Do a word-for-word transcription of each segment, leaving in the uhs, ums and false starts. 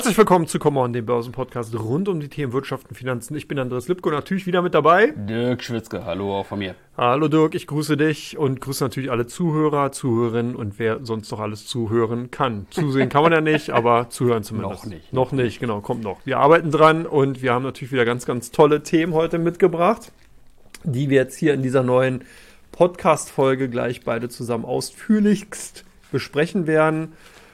Herzlich willkommen zu Come On, dem Börsenpodcast rund um die Themen Wirtschaft und Finanzen. Ich bin Andreas Lipko, natürlich wieder mit dabei. Dirk Schwitzke, hallo auch von mir. Hallo Dirk, ich grüße dich und grüße natürlich alle Zuhörer, Zuhörerinnen und wer sonst noch alles zuhören kann. Zusehen kann man ja nicht, aber zuhören zumindest. Noch nicht. Noch nicht, genau, kommt noch. Wir arbeiten dran und wir haben natürlich wieder ganz, ganz tolle Themen heute mitgebracht, die wir jetzt hier in dieser neuen Podcast-Folge gleich beide zusammen ausführlichst besprechen werden.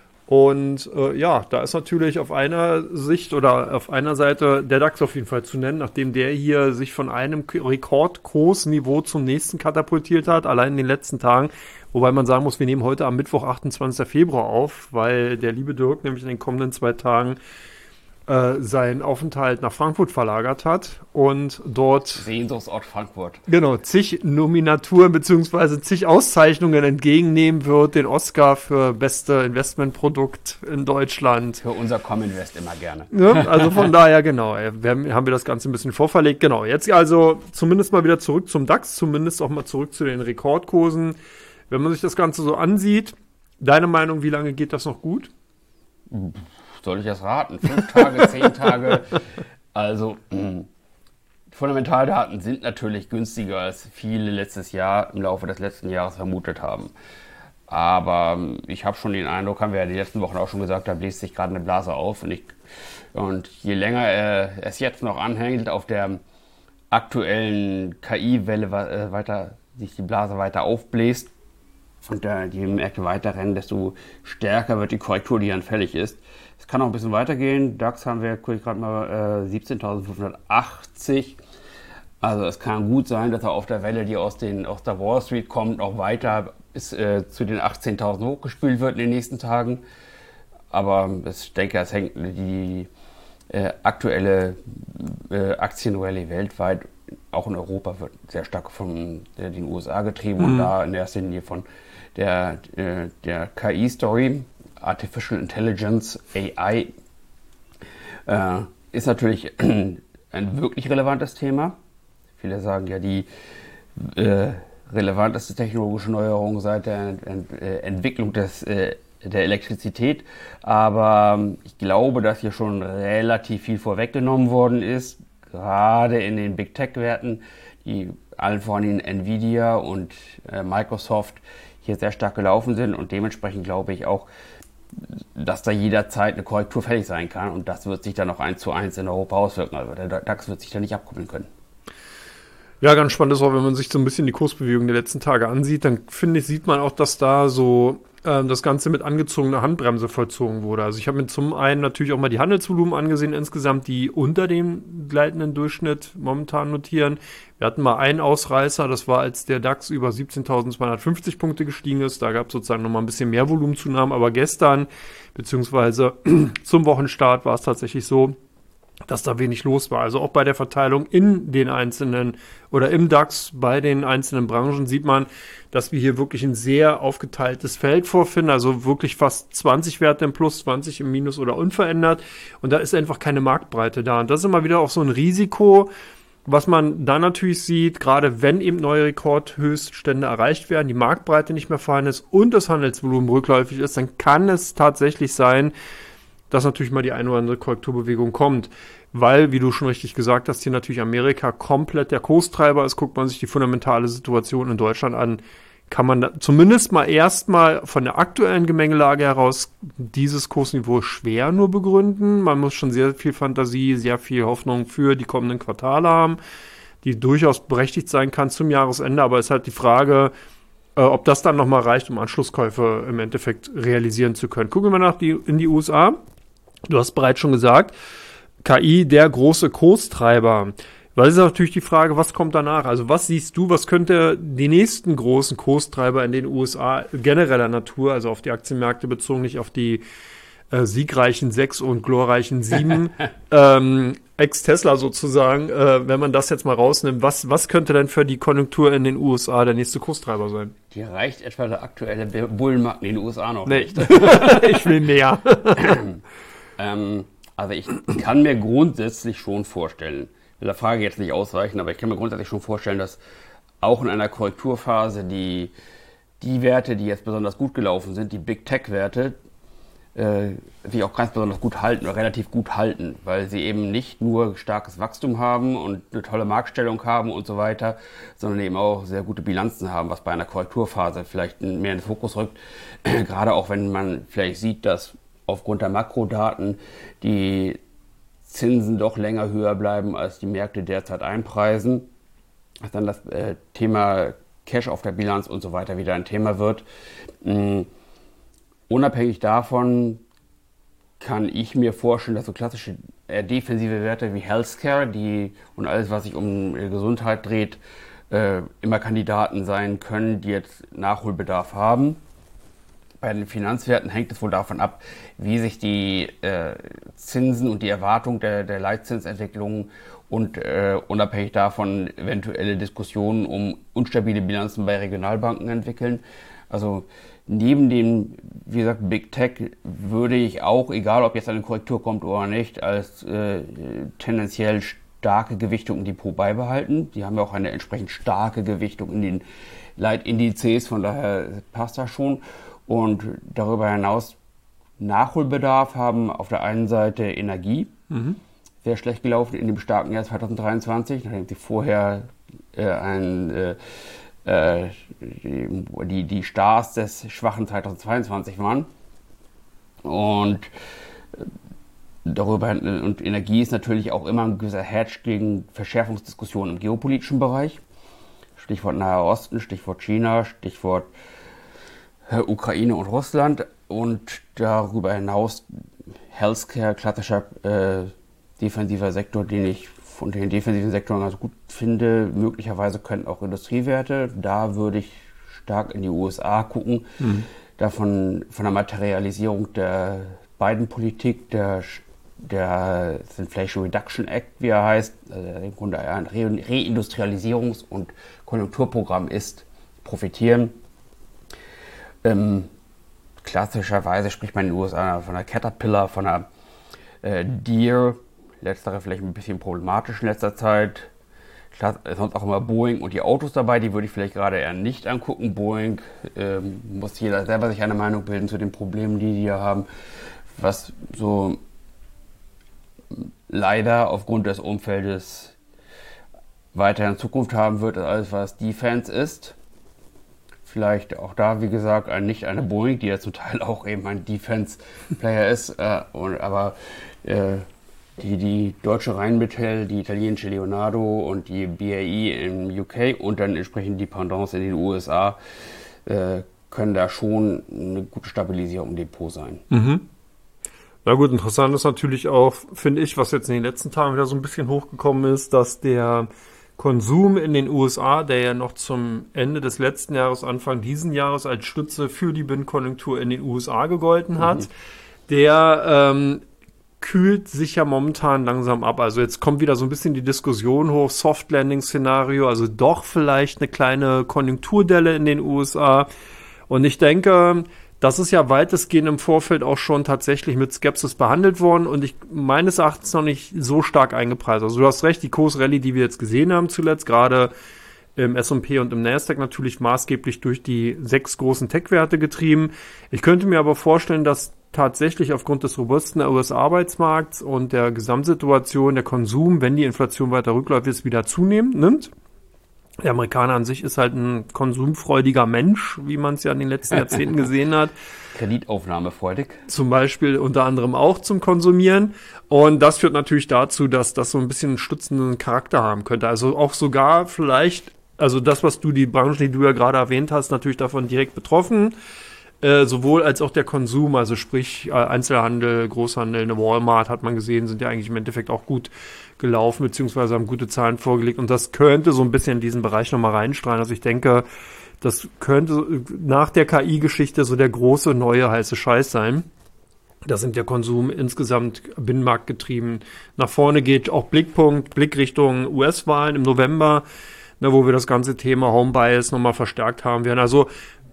Und äh, ja, da ist natürlich auf einer Sicht oder auf einer Seite der DAX auf jeden Fall zu nennen, nachdem der hier sich von einem Rekordkursniveau zum nächsten katapultiert hat, allein in den letzten Tagen. Wobei man sagen muss, wir nehmen heute am Mittwoch, achtundzwanzigsten Februar auf, weil der liebe Dirk nämlich in den kommenden zwei Tagen äh, seinen Aufenthalt nach Frankfurt verlagert hat und dort Sehnsuchtsort Frankfurt. Genau, zig Nominaturen bzw. zig Auszeichnungen entgegennehmen wird, den Oscar für beste Investmentprodukt in Deutschland. Für unser Cominvest immer gerne. Ja, also von daher, genau, wir haben, haben wir das Ganze ein bisschen vorverlegt. Genau, jetzt also zumindest mal wieder zurück zum DAX, zumindest auch mal zurück zu den Rekordkursen. Wenn man sich das Ganze so ansieht, deine Meinung, wie lange geht das noch gut? Soll ich das raten? Fünf Tage, zehn Tage? Also, mh. Fundamentaldaten sind natürlich günstiger, als viele letztes Jahr im Laufe des letzten Jahres vermutet haben. Aber ich habe schon den Eindruck, haben wir ja die letzten Wochen auch schon gesagt, da bläst sich gerade eine Blase auf. Und, ich, und je länger äh, es jetzt noch anhängt, auf der aktuellen K I-Welle äh, weiter, sich die Blase weiter aufbläst und äh, die Märkte weiterrennen, desto stärker wird die Korrektur, die dann fällig ist. Es kann auch ein bisschen weitergehen. DAX haben wir, gucke ich gerade mal, äh, siebzehntausendfünfhundertachtzig. Also es kann gut sein, dass er auf der Welle, die aus, den, aus der Wall Street kommt, auch weiter bis äh, zu den achtzehntausend hochgespült wird in den nächsten Tagen. Aber ich denke, es hängt die äh, aktuelle äh, Aktienrallye weltweit, auch in Europa, wird sehr stark von äh, den U S A getrieben. Mhm. Und da in erster Linie von der, äh, der K I-Story. Artificial Intelligence, A I, äh, ist natürlich ein wirklich relevantes Thema. Viele sagen ja, die äh, relevanteste technologische Neuerung seit der Ent- äh, Entwicklung des, äh, der Elektrizität. Aber ähm, ich glaube, dass hier schon relativ viel vorweggenommen worden ist, gerade in den Big Tech-Werten, die allen voran Nvidia und äh, Microsoft hier sehr stark gelaufen sind und dementsprechend glaube ich auch, dass da jederzeit eine Korrektur fällig sein kann und das wird sich dann auch eins zu eins in Europa auswirken. Also der DAX wird sich da nicht abkoppeln können. Ja, ganz spannend ist auch, wenn man sich so ein bisschen die Kursbewegung der letzten Tage ansieht, dann finde ich, sieht man auch, dass da so äh, das Ganze mit angezogener Handbremse vollzogen wurde. Also ich habe mir zum einen natürlich auch mal die Handelsvolumen angesehen insgesamt, die unter dem gleitenden Durchschnitt momentan notieren. Wir hatten mal einen Ausreißer, das war, als der DAX über siebzehntausendzweihundertfünfzig Punkte gestiegen ist. Da gab es sozusagen nochmal ein bisschen mehr Volumenzunahmen. Aber gestern, beziehungsweise zum Wochenstart, war es tatsächlich so, dass da wenig los war. Also auch bei der Verteilung in den einzelnen oder im DAX bei den einzelnen Branchen sieht man, dass wir hier wirklich ein sehr aufgeteiltes Feld vorfinden. Also wirklich fast zwanzig Werte im Plus, zwanzig im Minus oder unverändert. Und da ist einfach keine Marktbreite da. Und das ist immer wieder auch so ein Risiko, was man dann natürlich sieht, gerade wenn eben neue Rekordhöchststände erreicht werden, die Marktbreite nicht mehr vorhanden ist und das Handelsvolumen rückläufig ist, dann kann es tatsächlich sein, dass natürlich mal die eine oder andere Korrekturbewegung kommt. Weil, wie du schon richtig gesagt hast, hier natürlich Amerika komplett der Kurstreiber ist. Guckt man sich die fundamentale Situation in Deutschland an, kann man da zumindest mal erstmal von der aktuellen Gemengelage heraus dieses Kursniveau schwer nur begründen. Man muss schon sehr viel Fantasie, sehr viel Hoffnung für die kommenden Quartale haben, die durchaus berechtigt sein kann zum Jahresende. Aber es ist halt die Frage, äh, ob das dann nochmal reicht, um Anschlusskäufe im Endeffekt realisieren zu können. Gucken wir nach die, in die U S A. Du hast bereits schon gesagt, K I, der große Kurstreiber. Weil es ist natürlich die Frage, was kommt danach? Also was siehst du, was könnte die nächsten großen Kurstreiber in den U S A genereller Natur, also auf die Aktienmärkte bezogen, nicht auf die äh, siegreichen sechs und glorreichen sieben, ähm, ex-Tesla sozusagen, äh, wenn man das jetzt mal rausnimmt, was, was könnte denn für die Konjunktur in den U S A der nächste Kurstreiber sein? Dir reicht etwa der aktuelle Bullenmarkt in den U S A noch nee. nicht. Ich will mehr. ähm, also ich kann mir grundsätzlich schon vorstellen, will der Frage jetzt nicht ausreichen, aber ich kann mir grundsätzlich schon vorstellen, dass auch in einer Korrekturphase die, die Werte, die jetzt besonders gut gelaufen sind, die Big Tech-Werte, äh, sich auch ganz besonders gut halten oder relativ gut halten, weil sie eben nicht nur starkes Wachstum haben und eine tolle Marktstellung haben und so weiter, sondern eben auch sehr gute Bilanzen haben, was bei einer Korrekturphase vielleicht mehr in den Fokus rückt. Gerade auch wenn man vielleicht sieht, dass aufgrund der Makrodaten die Zinsen doch länger höher bleiben, als die Märkte derzeit einpreisen, dass dann das äh, Thema Cash auf der Bilanz und so weiter wieder ein Thema wird. Ähm, unabhängig davon kann ich mir vorstellen, dass so klassische äh, defensive Werte wie Healthcare, die und alles, was sich um äh, Gesundheit dreht, äh, immer Kandidaten sein können, die jetzt Nachholbedarf haben. Bei den Finanzwerten hängt es wohl davon ab, wie sich die äh, Zinsen und die Erwartung der, der Leitzinsentwicklung und äh, unabhängig davon eventuelle Diskussionen um unstabile Bilanzen bei Regionalbanken entwickeln. Also neben dem, wie gesagt, Big Tech würde ich auch, egal ob jetzt eine Korrektur kommt oder nicht, als äh, tendenziell starke Gewichtung im Depot beibehalten. Die haben ja auch eine entsprechend starke Gewichtung in den Leitindizes, von daher passt das schon. Und darüber hinaus Nachholbedarf haben auf der einen Seite Energie, mhm. sehr schlecht gelaufen in dem starken Jahr zwanzig dreiundzwanzig, nachdem sie vorher äh, ein, äh, äh, die, die Stars des schwachen zwanzig zweiundzwanzig waren. Und darüber und Energie ist natürlich auch immer ein gewisser Hedge gegen Verschärfungsdiskussionen im geopolitischen Bereich. Stichwort Naher Osten, Stichwort China, Stichwort Ukraine und Russland und darüber hinaus Healthcare, klassischer äh, defensiver Sektor, den ich von den defensiven Sektoren ganz gut finde. Möglicherweise könnten auch Industriewerte. Da würde ich stark in die U S A gucken. Mhm. Davon von der Materialisierung der Biden-Politik, der, der Inflation Reduction Act, wie er heißt, also im Grunde ein Re- Reindustrialisierungs- und Konjunkturprogramm ist, profitieren. Ähm, klassischerweise spricht man in den U S A von einer Caterpillar, von einer äh, Deere, letztere vielleicht ein bisschen problematisch in letzter Zeit. Klar, sonst auch immer Boeing und die Autos dabei, die würde ich vielleicht gerade eher nicht angucken. Boeing ähm, muss jeder selber sich eine Meinung bilden zu den Problemen, die die hier haben, was so leider aufgrund des Umfeldes weiterhin Zukunft haben wird, als alles, was Defense ist. Vielleicht auch da, wie gesagt, ein, nicht eine Boeing, die ja zum Teil auch eben ein Defense-Player ist, äh, und, aber äh, die, die deutsche Rheinmetall, die italienische Leonardo und die B A E im U K und dann entsprechend die Pendants in den U S A äh, können da schon eine gute Stabilisierung im Depot sein. Mhm. Na gut, interessant ist natürlich auch, finde ich, was jetzt in den letzten Tagen wieder so ein bisschen hochgekommen ist, dass der Konsum in den U S A, der ja noch zum Ende des letzten Jahres, Anfang diesen Jahres als Stütze für die Binnenkonjunktur in den U S A gegolten hat, mhm. der ähm, kühlt sich ja momentan langsam ab. Also jetzt kommt wieder so ein bisschen die Diskussion hoch, Soft-Landing-Szenario, also doch vielleicht eine kleine Konjunkturdelle in den U S A. Und ich denke, das ist ja weitestgehend im Vorfeld auch schon tatsächlich mit Skepsis behandelt worden und ich meines Erachtens noch nicht so stark eingepreist. Also du hast recht, die Kursrallye, die wir jetzt gesehen haben zuletzt, gerade im S und P und im Nasdaq natürlich maßgeblich durch die sechs großen Tech-Werte getrieben. Ich könnte mir aber vorstellen, dass tatsächlich aufgrund des robusten U S-Arbeitsmarkts und der Gesamtsituation der Konsum, wenn die Inflation weiter rückläufig ist, wieder zunehmen nimmt. Der Amerikaner an sich ist halt ein konsumfreudiger Mensch, wie man es ja in den letzten Jahrzehnten gesehen hat. Kreditaufnahmefreudig. Zum Beispiel unter anderem auch zum Konsumieren. Und das führt natürlich dazu, dass das so ein bisschen einen stützenden Charakter haben könnte. Also auch sogar vielleicht, also das, was du, die Branchen, die du ja gerade erwähnt hast, natürlich davon direkt betroffen. Äh, sowohl als auch der Konsum, also sprich äh, Einzelhandel, Großhandel, eine Walmart hat man gesehen, sind ja eigentlich im Endeffekt auch gut gelaufen, beziehungsweise haben gute Zahlen vorgelegt und das könnte so ein bisschen in diesen Bereich nochmal reinstrahlen. Also ich denke, das könnte nach der K I-Geschichte so der große neue heiße Scheiß sein. Da sind der Konsum insgesamt binnenmarktgetrieben nach vorne geht. Auch Blickpunkt, Blickrichtung U S-Wahlen im November, ne, wo wir das ganze Thema Home Bias nochmal verstärkt haben werden. Also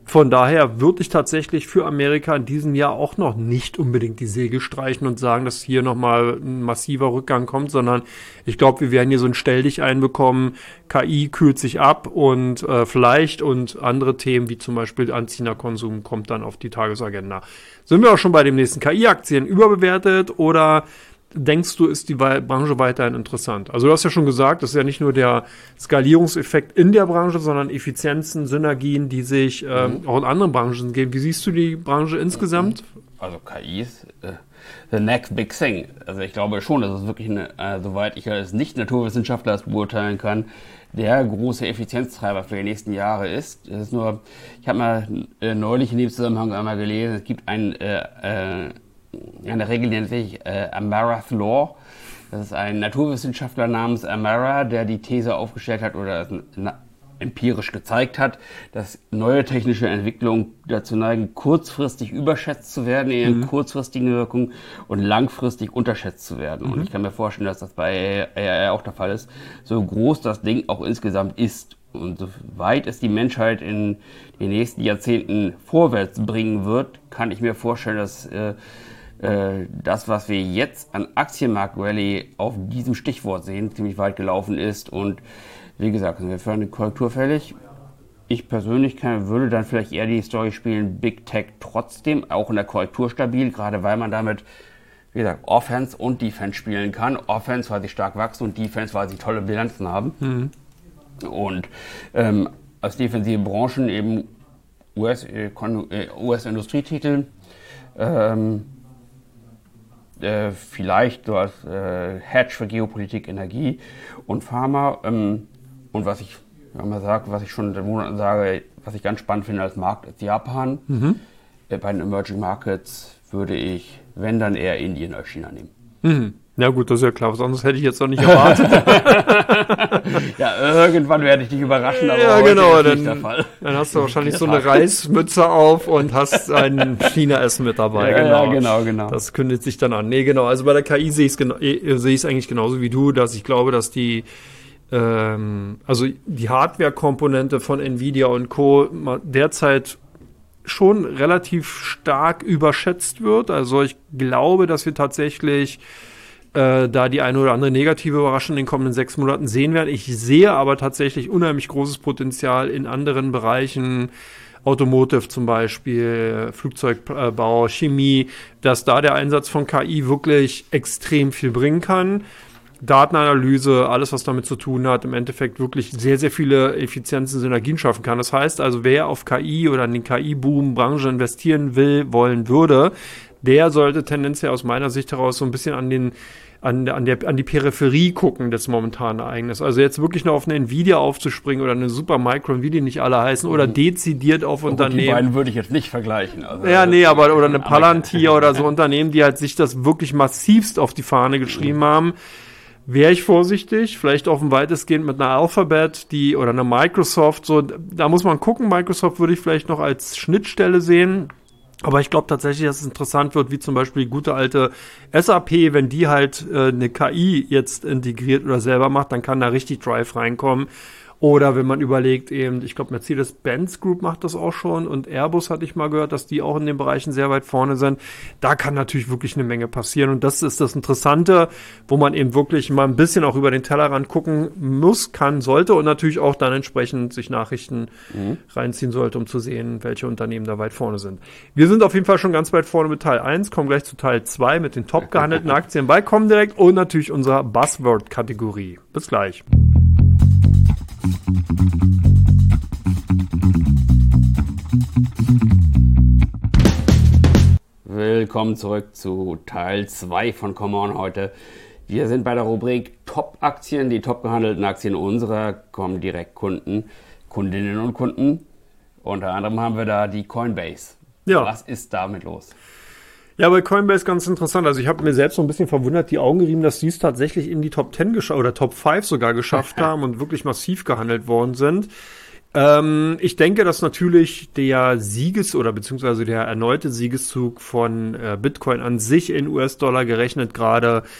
Von daher würde ich tatsächlich für Amerika in diesem Jahr auch noch nicht unbedingt die Segel streichen und sagen, dass hier nochmal ein massiver Rückgang kommt, sondern ich glaube, wir werden hier so ein Stelldich einbekommen. K I kühlt sich ab und äh, vielleicht und andere Themen wie zum Beispiel anziehender Konsum kommt dann auf die Tagesagenda. Sind wir auch schon bei den nächsten K I-Aktien überbewertet oder denkst du, ist die Branche weiterhin interessant? Also du hast ja schon gesagt, das ist ja nicht nur der Skalierungseffekt in der Branche, sondern Effizienzen, Synergien, die sich ähm, mhm. auch in anderen Branchen geben. Wie siehst du die Branche insgesamt? Also K I ist äh, the next big thing. Also ich glaube schon, dass es wirklich, eine, äh, soweit ich als Nicht-Naturwissenschaftler das beurteilen kann, der große Effizienztreiber für die nächsten Jahre ist. Es ist nur, ich habe mal äh, neulich in dem Zusammenhang einmal gelesen, es gibt ein äh, äh, eine Regel, die nennt sich äh, Amarath Law. Das ist ein Naturwissenschaftler namens Amara, der die These aufgestellt hat oder na, empirisch gezeigt hat, dass neue technische Entwicklungen dazu neigen, kurzfristig überschätzt zu werden in ihren mhm. kurzfristigen Wirkungen und langfristig unterschätzt zu werden. Mhm. Und ich kann mir vorstellen, dass das bei A I auch der Fall ist, so groß das Ding auch insgesamt ist. Und so weit es die Menschheit in den nächsten Jahrzehnten vorwärts bringen wird, kann ich mir vorstellen, dass äh, das, was wir jetzt an Aktienmarkt-Rallye auf diesem Stichwort sehen, ziemlich weit gelaufen ist. Und wie gesagt, sind wir für eine Korrektur fällig. Ich persönlich kann, würde dann vielleicht eher die Story spielen, Big Tech trotzdem, auch in der Korrektur stabil, gerade weil man damit, wie gesagt, Offense und Defense spielen kann. Offense, weil sie stark wachsen und Defense, weil sie tolle Bilanzen haben. Mhm. Und ähm, als defensive Branchen eben U S-Industrietitel, ähm, Äh, vielleicht so als äh, Hedge für Geopolitik, Energie und Pharma. Ähm, und was ich wenn man sagt, was ich schon seit Monaten sage, was ich ganz spannend finde als Markt, ist Japan. Mhm. Äh, bei den Emerging Markets würde ich, wenn dann eher Indien als China nehmen. Mhm. Ja gut, das ist ja klar, was anderes hätte ich jetzt noch nicht erwartet. Ja, irgendwann werde ich dich überraschen, aber ja, heute genau, ist dann, nicht der Fall. Dann hast du wahrscheinlich so eine Reismütze auf und hast ein China-Essen mit dabei. Ja, genau. ja, genau, genau. Das kündigt sich dann an. Nee, genau, also bei der K I sehe ich es gena- äh, sehe ich es eigentlich genauso wie du, dass ich glaube, dass die ähm, also die Hardware-Komponente von Nvidia und Co. derzeit schon relativ stark überschätzt wird. Also ich glaube, dass wir tatsächlich äh, da die eine oder andere negative Überraschung in den kommenden sechs Monaten sehen werden. Ich sehe aber tatsächlich unheimlich großes Potenzial in anderen Bereichen, Automotive zum Beispiel, Flugzeugbau, Chemie, dass da der Einsatz von K I wirklich extrem viel bringen kann. Datenanalyse, alles, was damit zu tun hat, im Endeffekt wirklich sehr, sehr viele Effizienzen, Synergien schaffen kann. Das heißt also, wer auf K I oder in den K I-Boom-Branche investieren will, wollen würde, der sollte tendenziell aus meiner Sicht heraus so ein bisschen an den an, an, der, an die Peripherie gucken des momentanen Ereignisses. Also jetzt wirklich noch auf eine Nvidia aufzuspringen oder eine Supermicro, wie die nicht alle heißen, oder dezidiert auf oh, Unternehmen. Die beiden würde ich jetzt nicht vergleichen. Also ja, nee, aber oder eine Palantir oder so Unternehmen, die halt sich das wirklich massivst auf die Fahne geschrieben haben. Wäre ich vorsichtig, vielleicht auch weitestgehend mit einer Alphabet, die oder einer Microsoft, so, da muss man gucken. Microsoft würde ich vielleicht noch als Schnittstelle sehen. Aber ich glaube tatsächlich, dass es interessant wird, wie zum Beispiel die gute alte S A P, wenn die halt äh, eine K I jetzt integriert oder selber macht, dann kann da richtig Drive reinkommen. Oder wenn man überlegt, eben, ich glaube, Mercedes-Benz Group macht das auch schon und Airbus hatte ich mal gehört, dass die auch in den Bereichen sehr weit vorne sind. Da kann natürlich wirklich eine Menge passieren und das ist das Interessante, wo man eben wirklich mal ein bisschen auch über den Tellerrand gucken muss, kann, sollte und natürlich auch dann entsprechend sich Nachrichten mhm. reinziehen sollte, um zu sehen, welche Unternehmen da weit vorne sind. Wir sind auf jeden Fall schon ganz weit vorne mit Teil eins, kommen gleich zu Teil zwei mit den top gehandelten Aktien bei Comdirect und natürlich unserer Buzzword-Kategorie. Bis gleich. Willkommen zurück zu Teil zwei von Come On heute. Wir sind bei der Rubrik Top-Aktien, die top gehandelten Aktien unserer Comdirect-Kunden, Kundinnen und Kunden. Unter anderem haben wir da die Coinbase. Ja. Was ist damit los? Ja, bei Coinbase ganz interessant. Also ich habe mir selbst so ein bisschen verwundert die Augen gerieben, dass die es tatsächlich in die Top zehn geschafft oder Top fünf sogar geschafft haben und wirklich massiv gehandelt worden sind. Ähm, ich denke, dass natürlich der Sieges- oder beziehungsweise der erneute Siegeszug von äh, Bitcoin an sich in U S-Dollar gerechnet gerade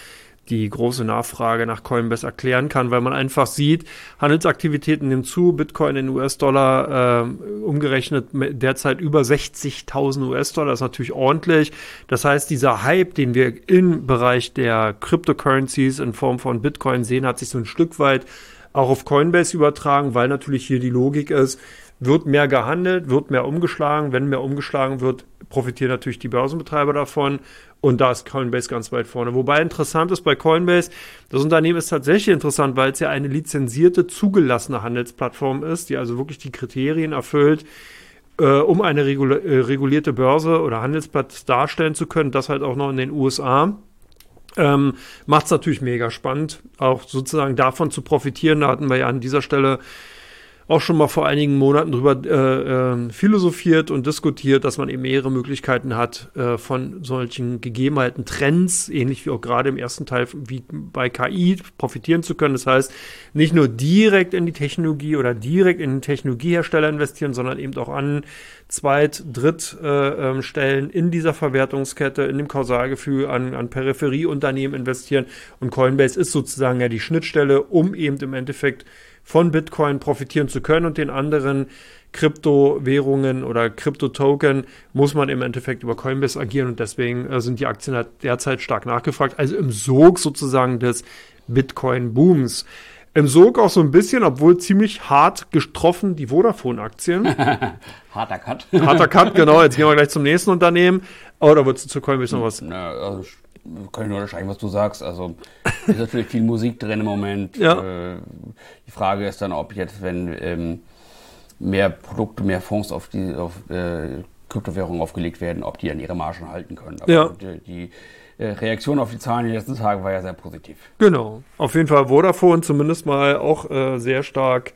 die große Nachfrage nach Coinbase erklären kann, weil man einfach sieht, Handelsaktivitäten nehmen zu, Bitcoin in U S-Dollar äh, umgerechnet derzeit über sechzigtausend U S-Dollar, das ist natürlich ordentlich. Das heißt, dieser Hype, den wir im Bereich der Cryptocurrencies in Form von Bitcoin sehen, hat sich so ein Stück weit auch auf Coinbase übertragen, weil natürlich hier die Logik ist, wird mehr gehandelt, wird mehr umgeschlagen. Wenn mehr umgeschlagen wird, profitieren natürlich die Börsenbetreiber davon. Und da ist Coinbase ganz weit vorne. Wobei interessant ist bei Coinbase, das Unternehmen ist tatsächlich interessant, weil es ja eine lizenzierte, zugelassene Handelsplattform ist, die also wirklich die Kriterien erfüllt, äh, um eine regula- äh, regulierte Börse oder Handelsplatz darstellen zu können. Das halt auch noch in den U S A. Ähm, macht es natürlich mega spannend, auch sozusagen davon zu profitieren. Da hatten wir ja an dieser Stelle auch schon mal vor einigen Monaten drüber äh, äh, philosophiert und diskutiert, dass man eben mehrere Möglichkeiten hat, äh, von solchen Gegebenheiten, Trends, ähnlich wie auch gerade im ersten Teil wie bei K I, profitieren zu können. Das heißt, nicht nur direkt in die Technologie oder direkt in den Technologiehersteller investieren, sondern eben auch an Zweit-, Dritt äh, äh, Stellen in dieser Verwertungskette, in dem Kausalgefühl, an, an Peripherieunternehmen investieren. Und Coinbase ist sozusagen ja die Schnittstelle, um eben im Endeffekt von Bitcoin profitieren zu können, und den anderen Kryptowährungen oder Kryptotoken muss man im Endeffekt über Coinbase agieren, und deswegen äh, sind die Aktien halt derzeit stark nachgefragt. Also im Sog sozusagen des Bitcoin-Booms. Im Sog auch so ein bisschen, obwohl ziemlich hart getroffen, die Vodafone-Aktien. Harter Cut. Harter Cut, genau. Jetzt gehen wir gleich zum nächsten Unternehmen. Oder würdest du zu Coinbase noch was? Na, also kann ich nur unterstreichen, was du sagst. Also ist natürlich viel Musik drin im Moment. Ja. Äh, die Frage ist dann, ob jetzt, wenn ähm, mehr Produkte, mehr Fonds auf die auf äh, Kryptowährungen aufgelegt werden, ob die dann ihre Margen halten können. Aber ja. die, die äh, Reaktion auf die Zahlen in den letzten Tagen war ja sehr positiv. Genau. Auf jeden Fall Vodafone zumindest mal auch äh, sehr stark,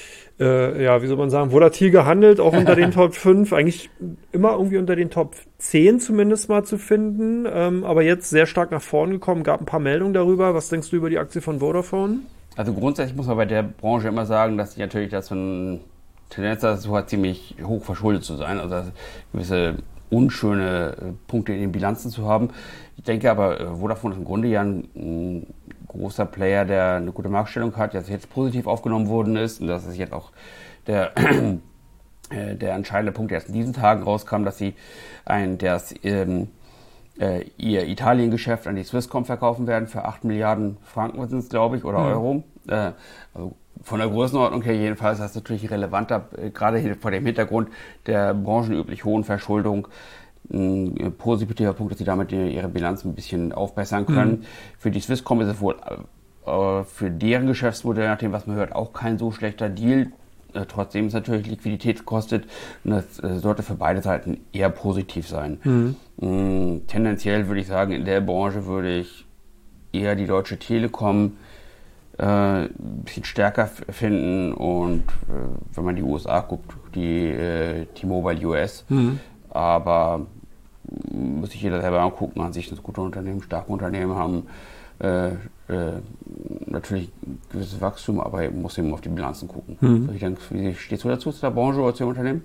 äh, ja, wie soll man sagen, volatil gehandelt, auch unter den Top fünf, eigentlich immer irgendwie unter den Top zehn zumindest mal zu finden, ähm, aber jetzt sehr stark nach vorn gekommen, gab ein paar Meldungen darüber. Was denkst du über die Aktie von Vodafone? Also grundsätzlich muss man bei der Branche immer sagen, dass sie natürlich das eine Tendenz dazu hat, ziemlich hoch verschuldet zu sein, also gewisse unschöne Punkte in den Bilanzen zu haben. Ich denke aber, Vodafone ist im Grunde ja ein, ein großer Player, der eine gute Marktstellung hat, der jetzt positiv aufgenommen worden ist, und das ist jetzt auch der, äh, der entscheidende Punkt, der erst in diesen Tagen rauskam, dass sie ein, das, ähm, äh, ihr Italien-Geschäft an die Swisscom verkaufen werden für acht Milliarden Franken, sind es, glaube ich, oder mhm. Euro. Äh, also von der Größenordnung her jedenfalls, das ist natürlich relevanter, äh, gerade hier vor dem Hintergrund der branchenüblich hohen Verschuldung, ein positiver Punkt, dass sie damit ihre Bilanz ein bisschen aufbessern können. Mhm. Für die Swisscom ist es wohl äh, für deren Geschäftsmodell, nach dem, was man hört, auch kein so schlechter Deal. Äh, trotzdem es natürlich Liquidität kostet, und das äh, sollte für beide Seiten eher positiv sein. Mhm. Ähm, tendenziell würde ich sagen, in der Branche würde ich eher die Deutsche Telekom äh, ein bisschen stärker f- finden, und äh, wenn man die U S A guckt, die äh, T-Mobile U S. Mhm. Aber muss sich jeder selber angucken, an sich das gute Unternehmen, starke Unternehmen haben äh, äh, natürlich ein gewisses Wachstum, aber muss eben auf die Bilanzen gucken. Mhm. Also ich denke, wie stehst du dazu, zu der Branche oder zu dem Unternehmen?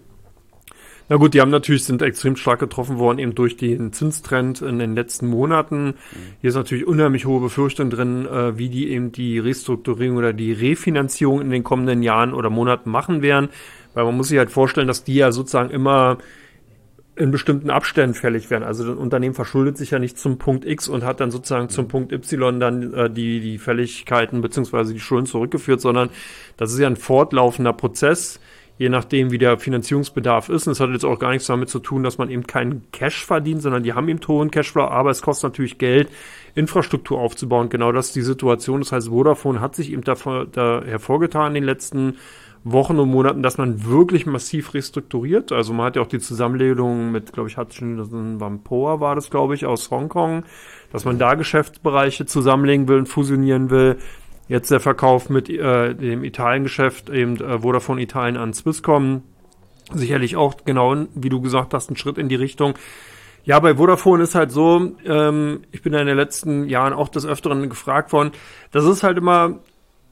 Na gut, die haben natürlich, sind extrem stark getroffen worden, eben durch den Zinstrend in den letzten Monaten. Mhm. Hier ist natürlich unheimlich hohe Befürchtung drin, äh, wie die eben die Restrukturierung oder die Refinanzierung in den kommenden Jahren oder Monaten machen werden. Weil man muss sich halt vorstellen, dass die ja sozusagen immer in bestimmten Abständen fällig werden. Also das Unternehmen verschuldet sich ja nicht zum Punkt X und hat dann sozusagen zum Punkt Y dann äh, die, die Fälligkeiten bzw. die Schulden zurückgeführt, sondern das ist ja ein fortlaufender Prozess, je nachdem, wie der Finanzierungsbedarf ist. Und es hat jetzt auch gar nichts damit zu tun, dass man eben keinen Cash verdient, sondern die haben eben hohen Cashflow, aber es kostet natürlich Geld, Infrastruktur aufzubauen. Genau das ist die Situation. Das heißt, Vodafone hat sich eben davor, da hervorgetan in den letzten Wochen und Monaten, dass man wirklich massiv restrukturiert. Also man hat ja auch die Zusammenlegung mit, glaube ich, Hutchinson Whampoa war das, glaube ich, aus Hongkong, dass man da Geschäftsbereiche zusammenlegen will und fusionieren will. Jetzt der Verkauf mit äh, dem Italien-Geschäft, eben äh, Vodafone Italien an Swisscom. Sicherlich auch genau, wie du gesagt hast, ein Schritt in die Richtung. Ja, bei Vodafone ist halt so, ähm, ich bin ja in den letzten Jahren auch des Öfteren gefragt worden, das ist halt immer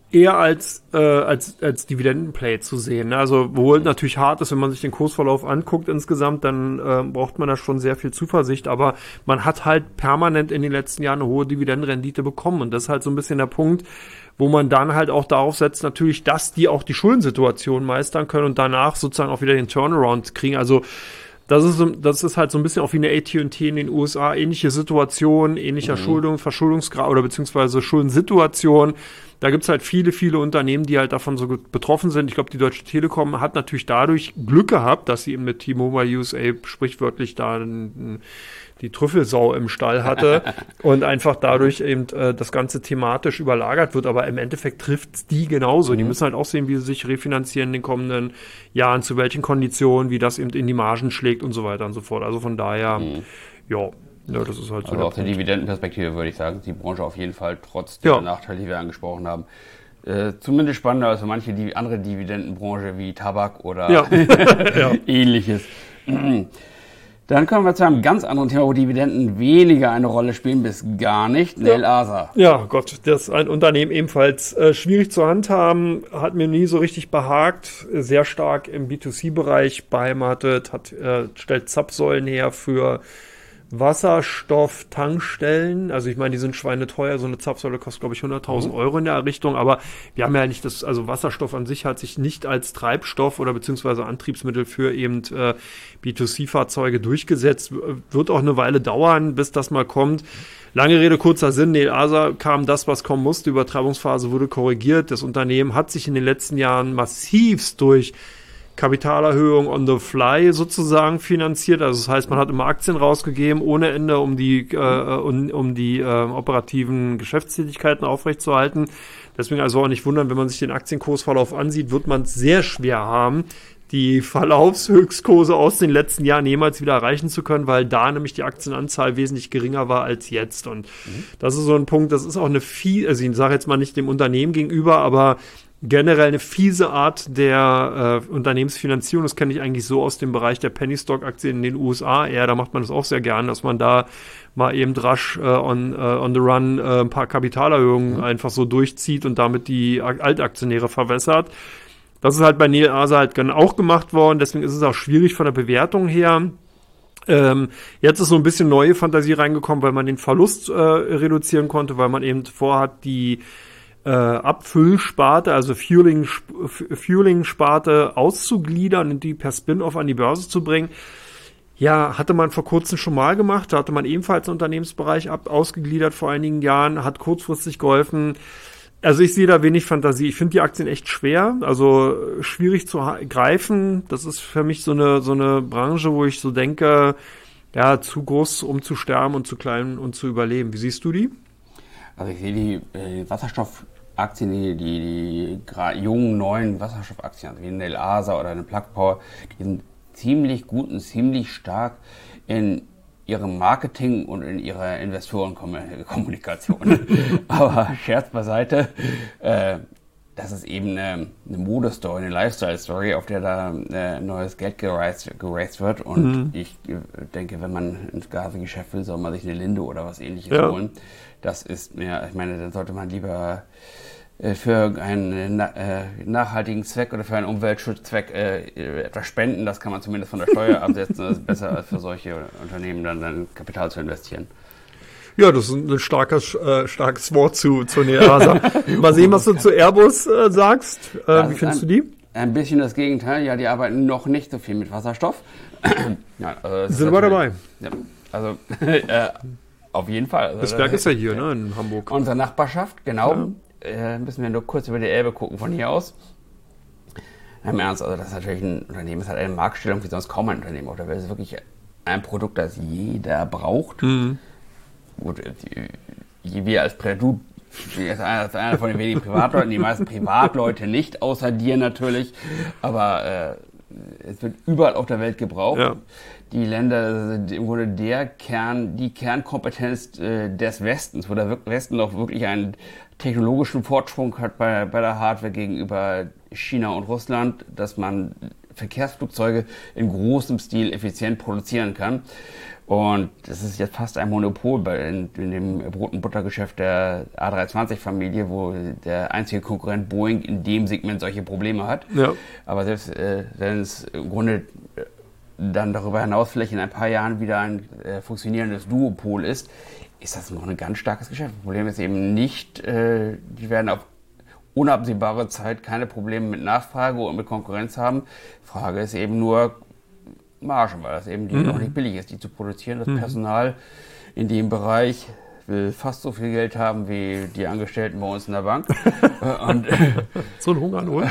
eher als, äh, als, als Dividendenplay zu sehen. Also, wo natürlich hart ist, wenn man sich den Kursverlauf anguckt insgesamt, dann äh, braucht man da schon sehr viel Zuversicht. Aber man hat halt permanent in den letzten Jahren eine hohe Dividendenrendite bekommen. Und das ist halt so ein bisschen der Punkt, wo man dann halt auch darauf setzt, natürlich, dass die auch die Schuldensituation meistern können und danach sozusagen auch wieder den Turnaround kriegen. Also, Das ist, das ist halt so ein bisschen auch wie eine A T und T in den U S A, ähnliche Situation, ähnlicher mhm. Schuldung, Verschuldungsgrad oder beziehungsweise Schuldensituation. Da gibt's halt viele, viele Unternehmen, die halt davon so betroffen sind. Ich glaube, die Deutsche Telekom hat natürlich dadurch Glück gehabt, dass sie eben mit T-Mobile U S A sprichwörtlich da ein, die Trüffelsau im Stall hatte und einfach dadurch eben äh, das Ganze thematisch überlagert wird. Aber im Endeffekt trifft's die genauso. Mhm. Die müssen halt auch sehen, wie sie sich refinanzieren in den kommenden Jahren, zu welchen Konditionen, wie das eben in die Margen schlägt und so weiter und so fort. Also von daher, mhm. ja, ja, das ist halt so. Also aus der Dividendenperspektive würde ich sagen, die Branche auf jeden Fall trotz der ja. Nachteile, die wir angesprochen haben, äh, zumindest spannender als manche die andere Dividendenbranche wie Tabak oder ja. ja. ähnliches. Dann kommen wir zu einem ganz anderen Thema, wo Dividenden weniger eine Rolle spielen, bis gar nicht. Nel Asa. Ja, Gott, das ist ein Unternehmen ebenfalls äh, schwierig zu handhaben, hat mir nie so richtig behagt, sehr stark im B zwei C-Bereich beheimatet, hat, äh, stellt Zapfsäulen her für Wasserstofftankstellen. Also ich meine, die sind schweineteuer. So eine Zapfsäule kostet, glaube ich, hunderttausend mhm. Euro in der Errichtung. Aber wir haben ja nicht das, also Wasserstoff an sich hat sich nicht als Treibstoff oder beziehungsweise Antriebsmittel für eben äh, B zwei C-Fahrzeuge durchgesetzt. Wird auch eine Weile dauern, bis das mal kommt. Lange Rede, kurzer Sinn. Nel Asa kam das, was kommen musste. Die Übertreibungsphase wurde korrigiert. Das Unternehmen hat sich in den letzten Jahren massivst durch Kapitalerhöhung on the fly sozusagen finanziert. Also das heißt, man hat immer Aktien rausgegeben ohne Ende, um die äh, um, um die äh, operativen Geschäftstätigkeiten aufrechtzuerhalten. Deswegen also auch nicht wundern, wenn man sich den Aktienkursverlauf ansieht, wird man es sehr schwer haben, die Verlaufshöchstkurse aus den letzten Jahren jemals wieder erreichen zu können, weil da nämlich die Aktienanzahl wesentlich geringer war als jetzt. Und mhm. das ist so ein Punkt, das ist auch eine viel, also ich sage jetzt mal nicht dem Unternehmen gegenüber, aber generell eine fiese Art der äh, Unternehmensfinanzierung. Das kenne ich eigentlich so aus dem Bereich der Penny-Stock-Aktien in den U S A eher. Da macht man das auch sehr gern, dass man da mal eben rasch äh, on, äh, on the run äh, ein paar Kapitalerhöhungen mhm. einfach so durchzieht und damit die Altaktionäre verwässert. Das ist halt bei Nel Asa halt auch gemacht worden. Deswegen ist es auch schwierig von der Bewertung her. Ähm, jetzt ist so ein bisschen neue Fantasie reingekommen, weil man den Verlust äh, reduzieren konnte, weil man eben vorhat, die Äh, Abfüllsparte, also Fueling, Fueling-Sparte auszugliedern und die per Spin-off an die Börse zu bringen. Ja, hatte man vor kurzem schon mal gemacht. Da hatte man ebenfalls einen Unternehmensbereich ab, ausgegliedert vor einigen Jahren, hat kurzfristig geholfen. Also ich sehe da wenig Fantasie. Ich finde die Aktien echt schwer, also schwierig zu ha- greifen. Das ist für mich so eine, so eine Branche, wo ich so denke, ja, zu groß, um zu sterben und zu klein, um zu überleben. Wie siehst du die? Also ich sehe die äh, Wasserstoffaktien, die, die, die jungen, neuen Wasserstoffaktien, also wie Nel Asa oder eine Plug Power, die sind ziemlich gut und ziemlich stark in ihrem Marketing und in ihrer Investorenkommunikation. Aber Scherz beiseite, äh, das ist eben eine, eine Modestory, eine Lifestyle-Story, auf der da äh, neues Geld gereist, gereist wird. Und mhm. ich äh, denke, wenn man ins Gasegeschäft will, soll man sich eine Linde oder was Ähnliches ja. holen. Das ist mir, ich meine, dann sollte man lieber äh, für einen na, äh, nachhaltigen Zweck oder für einen Umweltschutzzweck äh, etwas spenden. Das kann man zumindest von der Steuer absetzen. Das ist besser, als für solche Unternehmen dann, dann Kapital zu investieren. Ja, das ist ein starkes, äh, starkes Wort zu, zu Nel Asa. Mal sehen, was du zu Airbus äh, sagst. Äh, wie findest ein, du die? Ein bisschen das Gegenteil. Ja, die arbeiten noch nicht so viel mit Wasserstoff. ja, also sind wir dabei? Ja, also äh, auf jeden Fall. Also, das Werk ist ja hier, ne, in Hamburg. Unsere Nachbarschaft, genau. Ja. Äh, müssen wir nur kurz über die Elbe gucken von hier aus. Im Ernst, also das ist natürlich ein Unternehmen, das hat eine Marktstellung wie sonst kaum ein Unternehmen auf der Welt. Das ist wirklich ein Produkt, das jeder braucht. Mhm. Gut, die, wir als du als einer, einer von den wenigen Privatleuten, die meisten Privatleute nicht, außer dir natürlich, aber äh, es wird überall auf der Welt gebraucht. Ja. Die Länder sind im Grunde der Kern, die Kernkompetenz äh, des Westens, wo der Westen auch wirklich einen technologischen Fortsprung hat bei, bei der Hardware gegenüber China und Russland, dass man Verkehrsflugzeuge in großem Stil effizient produzieren kann. Und das ist jetzt fast ein Monopol bei, in, in dem Brot- und Buttergeschäft der A drei zwanzig Familie, wo der einzige Konkurrent Boeing in dem Segment solche Probleme hat. Ja. Aber selbst äh, wenn es im Grunde dann darüber hinaus vielleicht in ein paar Jahren wieder ein äh, funktionierendes Duopol ist, ist das noch ein ganz starkes Geschäft. Das Problem ist eben nicht, äh, die werden auf unabsehbare Zeit keine Probleme mit Nachfrage und mit Konkurrenz haben. Frage ist eben nur Margen, weil das eben die mhm. noch nicht billig ist, die zu produzieren. Das mhm. Personal in dem Bereich will fast so viel Geld haben wie die Angestellten bei uns in der Bank. und, so ein Hunger nur.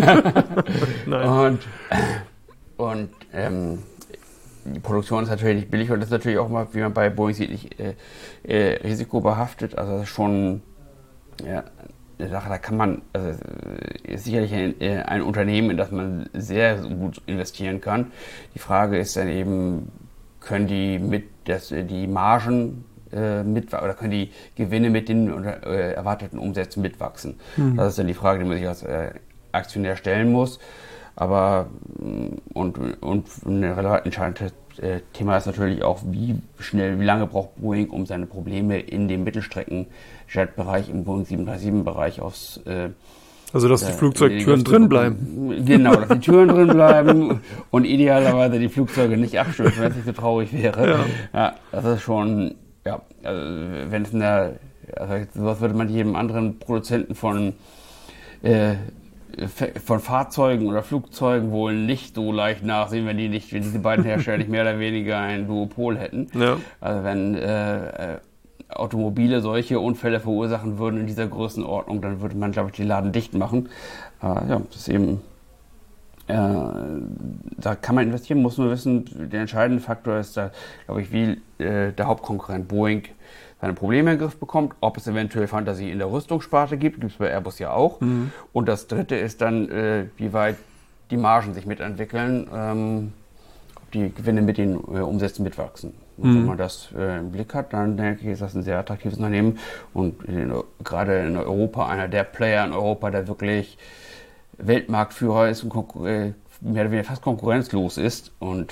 und und ähm, die Produktion ist natürlich nicht billig und das ist natürlich auch mal, wie man bei Boeing sieht, nicht äh, äh, risikobehaftet. Also das ist schon ja, eine Sache, da kann man, also ist sicherlich ein, ein Unternehmen, in das man sehr gut investieren kann. Die Frage ist dann eben, können die mit das, die Margen äh, mit oder können die Gewinne mit den äh, erwarteten Umsätzen mitwachsen? Mhm. Das ist dann die Frage, die man sich als äh, Aktionär stellen muss. Aber und, und ein relevant entscheidendes Thema ist natürlich auch, wie schnell, wie lange braucht Boeing, um seine Probleme in dem Mittelstrecken-Jet-Bereich, im Boeing sieben drei sieben-Bereich aufs... Äh, also, dass die Flugzeugtüren drin bleiben. Genau, dass die Türen drin bleiben und idealerweise die Flugzeuge nicht abstürzen, wenn es nicht so traurig wäre. Ja, ja das ist schon, ja, also, wenn es in der, also sowas würde man jedem anderen Produzenten von äh, von Fahrzeugen oder Flugzeugen wohl nicht so leicht nachsehen, wenn die nicht, wenn diese beiden Hersteller nicht mehr oder weniger ein Duopol hätten. Ja. Also wenn äh, Automobile solche Unfälle verursachen würden in dieser Größenordnung, dann würde man, glaube ich, die Laden dicht machen. Äh, ja, das ist eben, äh, da kann man investieren, muss nur wissen, der entscheidende Faktor ist da, glaube ich, wie äh, der Hauptkonkurrent Boeing seine Probleme in den Griff bekommt, ob es eventuell Fantasie in der Rüstungssparte gibt, gibt es bei Airbus ja auch. Mhm. Und das dritte ist dann, äh, wie weit die Margen sich mitentwickeln, ähm, ob die Gewinne mit den äh, Umsätzen mitwachsen. Und mhm. wenn man das äh, im Blick hat, dann denke ich, ist das ein sehr attraktives Unternehmen und in, gerade in Europa einer der Player in Europa, der wirklich Weltmarktführer ist und konkur- äh, mehr oder weniger fast konkurrenzlos ist und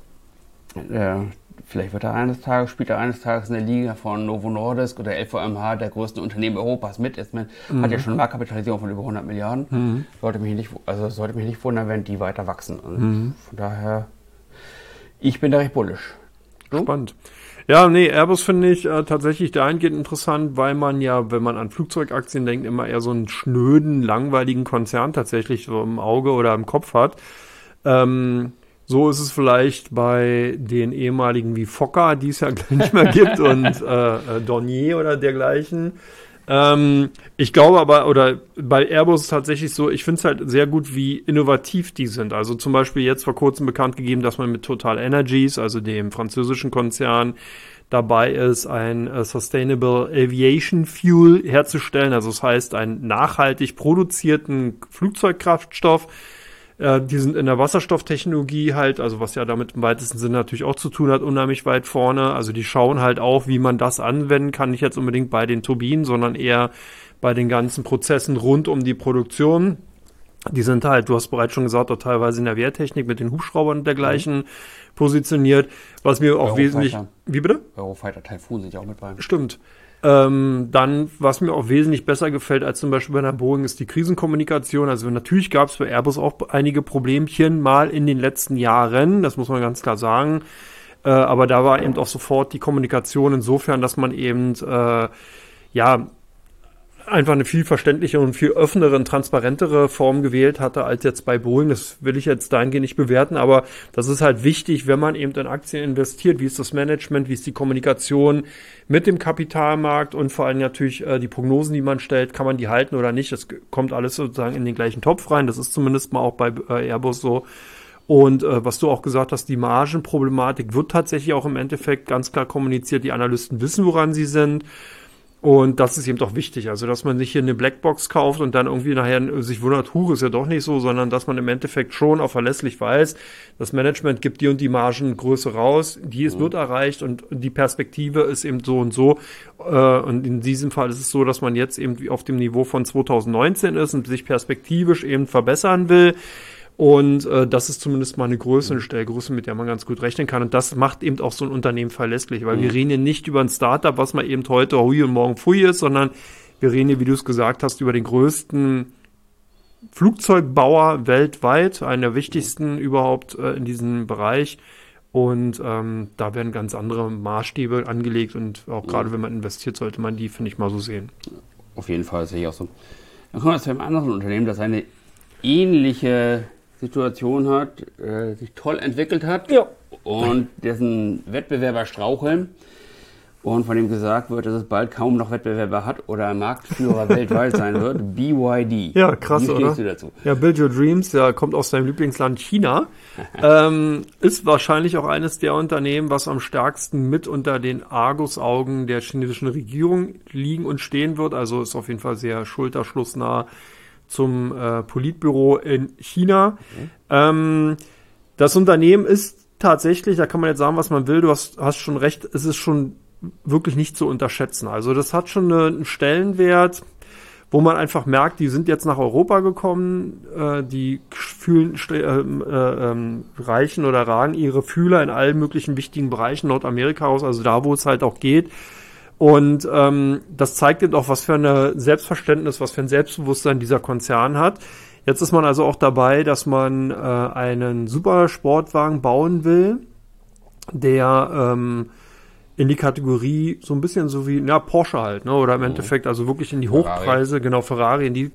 äh, vielleicht wird er eines Tages, spielt er eines Tages in der Liga von Novo Nordisk oder L V M H, der größten Unternehmen Europas, mit. Ist man, mhm. hat ja schon eine Marktkapitalisierung von über hundert Milliarden. Mhm. Sollte mich nicht, also sollte mich nicht wundern, wenn die weiter wachsen. Und mhm. von daher, ich bin da recht bullisch. Du? Spannend. Ja, nee, Airbus finde ich äh, tatsächlich dahingehend interessant, weil man ja, wenn man an Flugzeugaktien denkt, immer eher so einen schnöden, langweiligen Konzern tatsächlich so im Auge oder im Kopf hat. Ähm, So ist es vielleicht bei den ehemaligen wie Fokker, die es ja nicht mehr gibt, und äh, Dornier oder dergleichen. Ähm, ich glaube aber, oder bei Airbus ist es tatsächlich so, ich finde es halt sehr gut, wie innovativ die sind. Also zum Beispiel jetzt vor kurzem bekannt gegeben, dass man mit Total Energies, also dem französischen Konzern, dabei ist, ein äh, Sustainable Aviation Fuel herzustellen. Also das heißt, einen nachhaltig produzierten Flugzeugkraftstoff. Die sind in der Wasserstofftechnologie halt, also was ja damit im weitesten Sinne natürlich auch zu tun hat, unheimlich weit vorne. Also die schauen halt auch, wie man das anwenden kann, nicht jetzt unbedingt bei den Turbinen, sondern eher bei den ganzen Prozessen rund um die Produktion. Die sind halt, du hast bereits schon gesagt, auch teilweise in der Wehrtechnik mit den Hubschraubern und dergleichen mhm. positioniert, was mir auch wesentlich... Wie bitte? Eurofighter Typhoon sind ja auch mit bei. Stimmt. Ähm, dann, was mir auch wesentlich besser gefällt als zum Beispiel bei einer Boeing, ist die Krisenkommunikation. Also natürlich gab es bei Airbus auch einige Problemchen mal in den letzten Jahren, das muss man ganz klar sagen. Äh, aber da war eben auch sofort die Kommunikation insofern, dass man eben äh, ja einfach eine viel verständlichere und viel offenere und transparentere Form gewählt hatte als jetzt bei Boeing. Das will ich jetzt dahingehend nicht bewerten, aber das ist halt wichtig, wenn man eben in Aktien investiert. Wie ist das Management, wie ist die Kommunikation mit dem Kapitalmarkt und vor allem natürlich äh, die Prognosen, die man stellt, kann man die halten oder nicht. Das kommt alles sozusagen in den gleichen Topf rein. Das ist zumindest mal auch bei äh, Airbus so. Und äh, was du auch gesagt hast, die Margenproblematik wird tatsächlich auch im Endeffekt ganz klar kommuniziert. Die Analysten wissen, woran sie sind. Und das ist eben doch wichtig, also dass man nicht hier eine Blackbox kauft und dann irgendwie nachher sich wundert, huch, ist ja doch nicht so, sondern dass man im Endeffekt schon auch verlässlich weiß, das Management gibt die und die Margengröße raus, die es mhm. wird erreicht und die Perspektive ist eben so und so. Und in diesem Fall ist es so, dass man jetzt eben auf dem Niveau von zwanzig neunzehn ist und sich perspektivisch eben verbessern will. Und äh, das ist zumindest mal eine Größe, eine Stellgröße, mit der man ganz gut rechnen kann. Und das macht eben auch so ein Unternehmen verlässlich, weil mhm. wir reden hier nicht über ein Startup, was man eben heute hui und morgen pfui ist, sondern wir reden hier, wie du es gesagt hast, über den größten Flugzeugbauer weltweit, einen der wichtigsten überhaupt äh, in diesem Bereich. Und ähm, da werden ganz andere Maßstäbe angelegt und auch gerade wenn man investiert, sollte man die, finde ich, mal so sehen. Auf jeden Fall, sehe ich auch so. Dann kommen wir zu einem anderen Unternehmen, das eine ähnliche Situation hat, äh, sich toll entwickelt hat ja. und dessen Wettbewerber straucheln und von dem gesagt wird, dass es bald kaum noch Wettbewerber hat oder Marktführer weltweit sein wird, B Y D. Ja, krass, Wie stehst oder? du dazu? Ja, Build Your Dreams, der kommt aus deinem Lieblingsland China, ähm, ist wahrscheinlich auch eines der Unternehmen, was am stärksten mit unter den Argusaugen der chinesischen Regierung liegen und stehen wird, also ist auf jeden Fall sehr schulterschlussnah zum äh, Politbüro in China. Mhm. Ähm, das Unternehmen ist tatsächlich, da kann man jetzt sagen, was man will, du hast, hast schon recht, es ist schon wirklich nicht zu unterschätzen. Also das hat schon eine, einen Stellenwert, wo man einfach merkt, die sind jetzt nach Europa gekommen, äh, die fühlen, äh, äh, äh, reichen oder ragen ihre Fühler in allen möglichen wichtigen Bereichen Nordamerika aus, also da, wo es halt auch geht. Und ähm, das zeigt eben auch, was für ein Selbstverständnis, was für ein Selbstbewusstsein dieser Konzern hat. Jetzt ist man also auch dabei, dass man äh, einen Supersportwagen bauen will, der ähm, in die Kategorie so ein bisschen so wie, na, Porsche halt, ne, oder im mhm. Endeffekt also wirklich in die Ferrari. Hochpreise, genau, Ferrari in, die,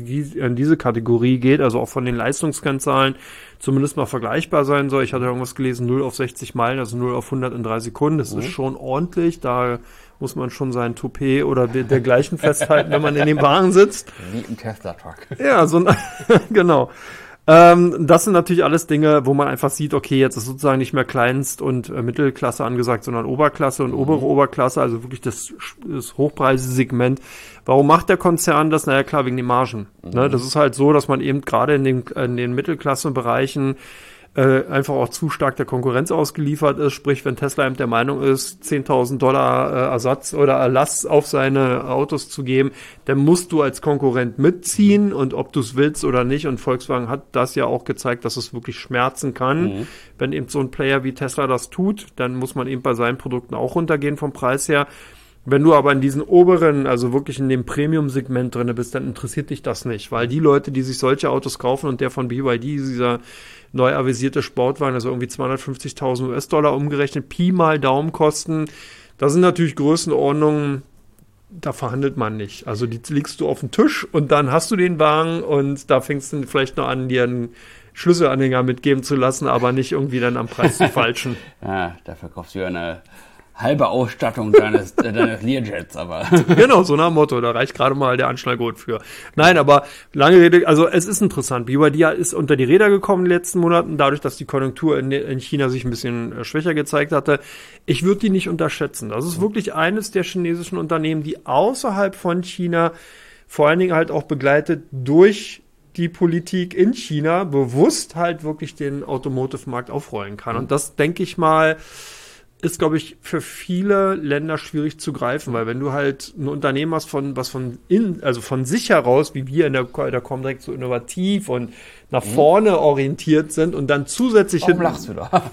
in diese Kategorie geht, also auch von den Leistungskennzahlen zumindest mal vergleichbar sein soll. Ich hatte irgendwas gelesen, null auf sechzig Meilen, also null auf hundert in drei Sekunden, das mhm. ist schon ordentlich, da muss man schon sein Toupet oder dergleichen festhalten, wenn man in dem Wagen sitzt. Wie im Tesla-Truck. Ja, so ein, genau. Ähm, das sind natürlich alles Dinge, wo man einfach sieht, okay, jetzt ist sozusagen nicht mehr Kleinst- und äh, Mittelklasse angesagt, sondern Oberklasse und mhm. obere Oberklasse, also wirklich das, das Hochpreissegment. Warum macht der Konzern das? Naja, klar, wegen den Margen. Mhm. Ne, das ist halt so, dass man eben gerade in den, in den Mittelklasse-Bereichen äh, einfach auch zu stark der Konkurrenz ausgeliefert ist. Sprich, wenn Tesla eben der Meinung ist, zehntausend Dollar äh, Ersatz oder Erlass auf seine Autos zu geben, dann musst du als Konkurrent mitziehen und ob du es willst oder nicht. Und Volkswagen hat das ja auch gezeigt, dass es wirklich schmerzen kann. Mhm. Wenn eben so ein Player wie Tesla das tut, dann muss man eben bei seinen Produkten auch runtergehen vom Preis her. Wenn du aber in diesen oberen, also wirklich in dem Premium-Segment drin bist, dann interessiert dich das nicht, weil die Leute, die sich solche Autos kaufen und der von B Y D, dieser neu avisierte Sportwagen, also irgendwie zweihundertfünfzigtausend U S-Dollar umgerechnet, Pi mal Daumen kosten, das sind natürlich Größenordnungen, da verhandelt man nicht. Also die legst du auf den Tisch und dann hast du den Wagen und da fängst du vielleicht noch an, dir einen Schlüsselanhänger mitgeben zu lassen, aber nicht irgendwie dann am Preis zu falschen. Ja, dafür kaufst du ja eine halbe Ausstattung deines, deines Learjets, aber. Genau, so nach Motto, da reicht gerade mal der Anschnallgurt für. Nein, aber lange Rede, also es ist interessant. B Y D ist unter die Räder gekommen in den letzten Monaten, dadurch, dass die Konjunktur in, in China sich ein bisschen äh, schwächer gezeigt hatte. Ich würde die nicht unterschätzen. Das ist wirklich eines der chinesischen Unternehmen, die außerhalb von China vor allen Dingen halt auch begleitet durch die Politik in China bewusst halt wirklich den Automotive-Markt aufrollen kann. Und das, denke ich mal, ist, glaube ich, für viele Länder schwierig zu greifen, weil wenn du halt ein Unternehmen hast, von, was von in, also von sich heraus, wie wir in der, der Comdirect so innovativ und nach vorne orientiert sind und dann zusätzlich Warum lachst du da?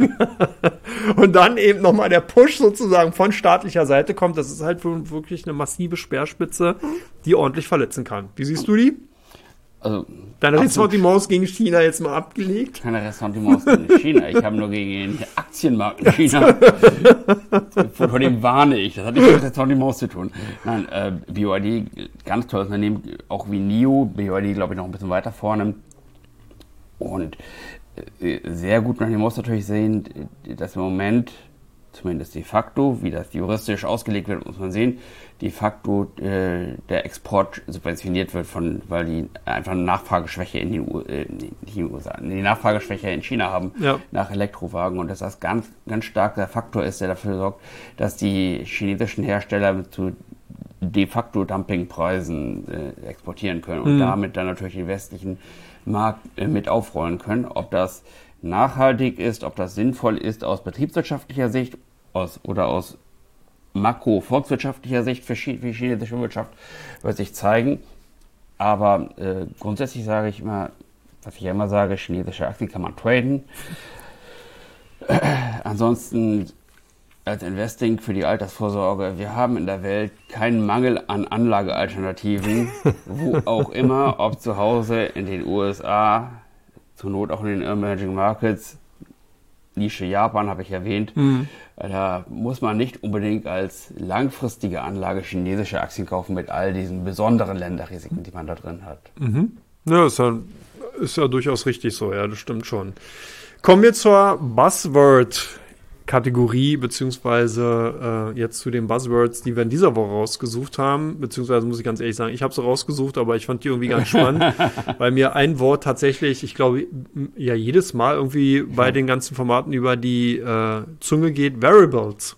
und dann eben nochmal der Push sozusagen von staatlicher Seite kommt, das ist halt wirklich eine massive Speerspitze, die ordentlich verletzen kann. Wie siehst du die? Also, deine Ressentiments gegen China jetzt mal abgelegt? Keine Ressentiments gegen China. Ich habe nur gegen den Aktienmarkt in China. Vor dem warne ich. Das hat nichts mit Ressentiments zu tun. Nein, äh, B Y D, ganz tolles Unternehmen, auch wie N I O. B Y D, glaube ich, noch ein bisschen weiter vorne. Und äh, sehr gut, man muss natürlich sehen, dass im Moment, zumindest de facto, wie das juristisch ausgelegt wird, muss man sehen, de facto äh, der Export subventioniert wird, von, weil die einfach eine Nachfrageschwäche in die, äh, nicht in die U S A, die Nachfrageschwäche in China haben, ja, nach Elektrowagen, und dass das ganz, ganz stark der Faktor ist, der dafür sorgt, dass die chinesischen Hersteller zu de facto Dumpingpreisen äh, exportieren können und mhm. damit dann natürlich den westlichen Markt äh, mit aufrollen können. Ob das nachhaltig ist, ob das sinnvoll ist aus betriebswirtschaftlicher Sicht aus, oder aus makro-volkswirtschaftlicher Sicht für die chinesische Wirtschaft, wird sich zeigen. Aber äh, grundsätzlich sage ich immer, was ich ja immer sage, chinesische Aktien kann man traden. Äh, ansonsten als Investing für die Altersvorsorge, wir haben in der Welt keinen Mangel an Anlagealternativen, wo auch immer, ob zu Hause in den U S A, zur Not auch in den Emerging Markets, Nische Japan habe ich erwähnt, mhm. Da muss man nicht unbedingt als langfristige Anlage chinesische Aktien kaufen mit all diesen besonderen Länderrisiken, die man da drin hat. Mhm. Ja, ist ja, ist ja durchaus richtig so, ja, das stimmt schon. Kommen wir zur Buzzword-Kategorie, beziehungsweise äh, jetzt zu den Buzzwords, die wir in dieser Woche rausgesucht haben, beziehungsweise muss ich ganz ehrlich sagen, ich habe sie rausgesucht, aber ich fand die irgendwie ganz spannend, weil mir ein Wort tatsächlich, ich glaube, ja jedes Mal irgendwie bei ja. den ganzen Formaten über die äh, Zunge geht, Variables.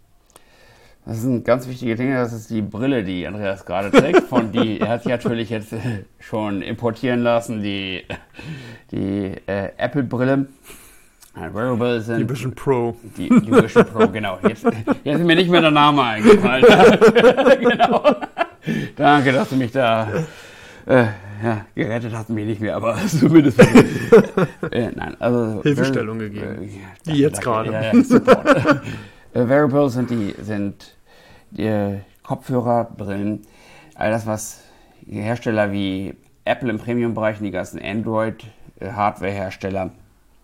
Das sind ganz wichtige Dinge, das ist die Brille, die Andreas gerade trägt, von die, er hat sich natürlich jetzt schon importieren lassen, die, die äh, Apple-Brille. Wearable sind die Vision Pro. Die, die Vision Pro, genau. Jetzt, jetzt ist mir nicht mehr der Name eingefallen. Genau. Danke, dass du mich da äh, ja, gerettet hast, mich nicht mehr, aber zumindest äh, nein, also Hilfestellung Var- gegeben. Äh, ja, die jetzt gerade. Ja, ja, Support. äh, Wearables sind die sind die Kopfhörer, Brillen, all das, was Hersteller wie Apple im Premium-Bereich und die ganzen Android-Hardware-Hersteller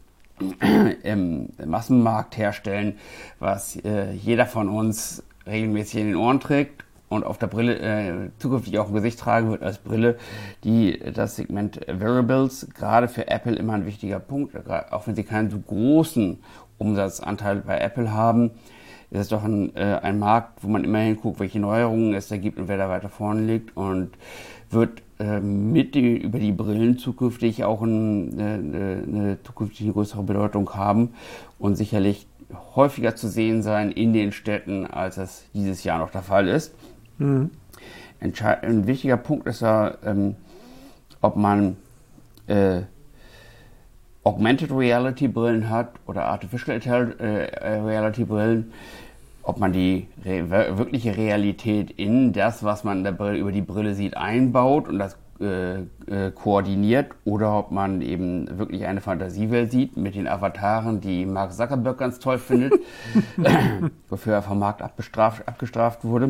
im Massenmarkt herstellen, was äh, jeder von uns regelmäßig in den Ohren trägt und auf der Brille äh, zukünftig auch im Gesicht tragen wird als Brille, die das Segment Wearables, gerade für Apple immer ein wichtiger Punkt, auch wenn sie keinen so großen Umsatzanteil bei Apple haben, ist es doch ein, äh, ein Markt, wo man immer hinguckt, welche Neuerungen es da gibt und wer da weiter vorne liegt, und wird äh, mit die, über die Brillen zukünftig auch ein, eine, eine zukünftig größere Bedeutung haben und sicherlich häufiger zu sehen sein in den Städten, als es dieses Jahr noch der Fall ist. Mhm. Entsche- ein wichtiger Punkt ist ja, ähm, ob man äh, Augmented Reality Brillen hat oder Artificial Reality Brillen, ob man die re- wirkliche Realität in das, was man der Brille, über die Brille sieht, einbaut und das äh, äh, koordiniert, oder ob man eben wirklich eine Fantasiewelt sieht mit den Avataren, die Mark Zuckerberg ganz toll findet, wofür er vom Markt abgestraft, abgestraft wurde.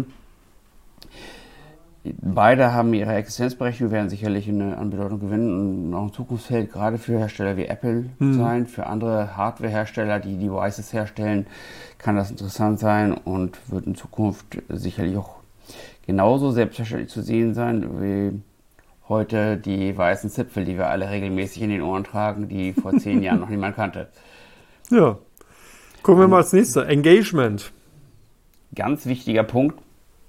Beide haben ihre Existenzberechtigung, werden sicherlich eine, an Bedeutung gewinnen und auch ein Zukunftsfeld gerade für Hersteller wie Apple mhm. sein. Für andere Hardware-Hersteller, die Devices herstellen, kann das interessant sein und wird in Zukunft sicherlich auch genauso selbstverständlich zu sehen sein wie heute die weißen Zipfel, die wir alle regelmäßig in den Ohren tragen, die vor zehn Jahren noch niemand kannte. Ja, gucken wir mal als nächstes. Engagement. Ganz wichtiger Punkt.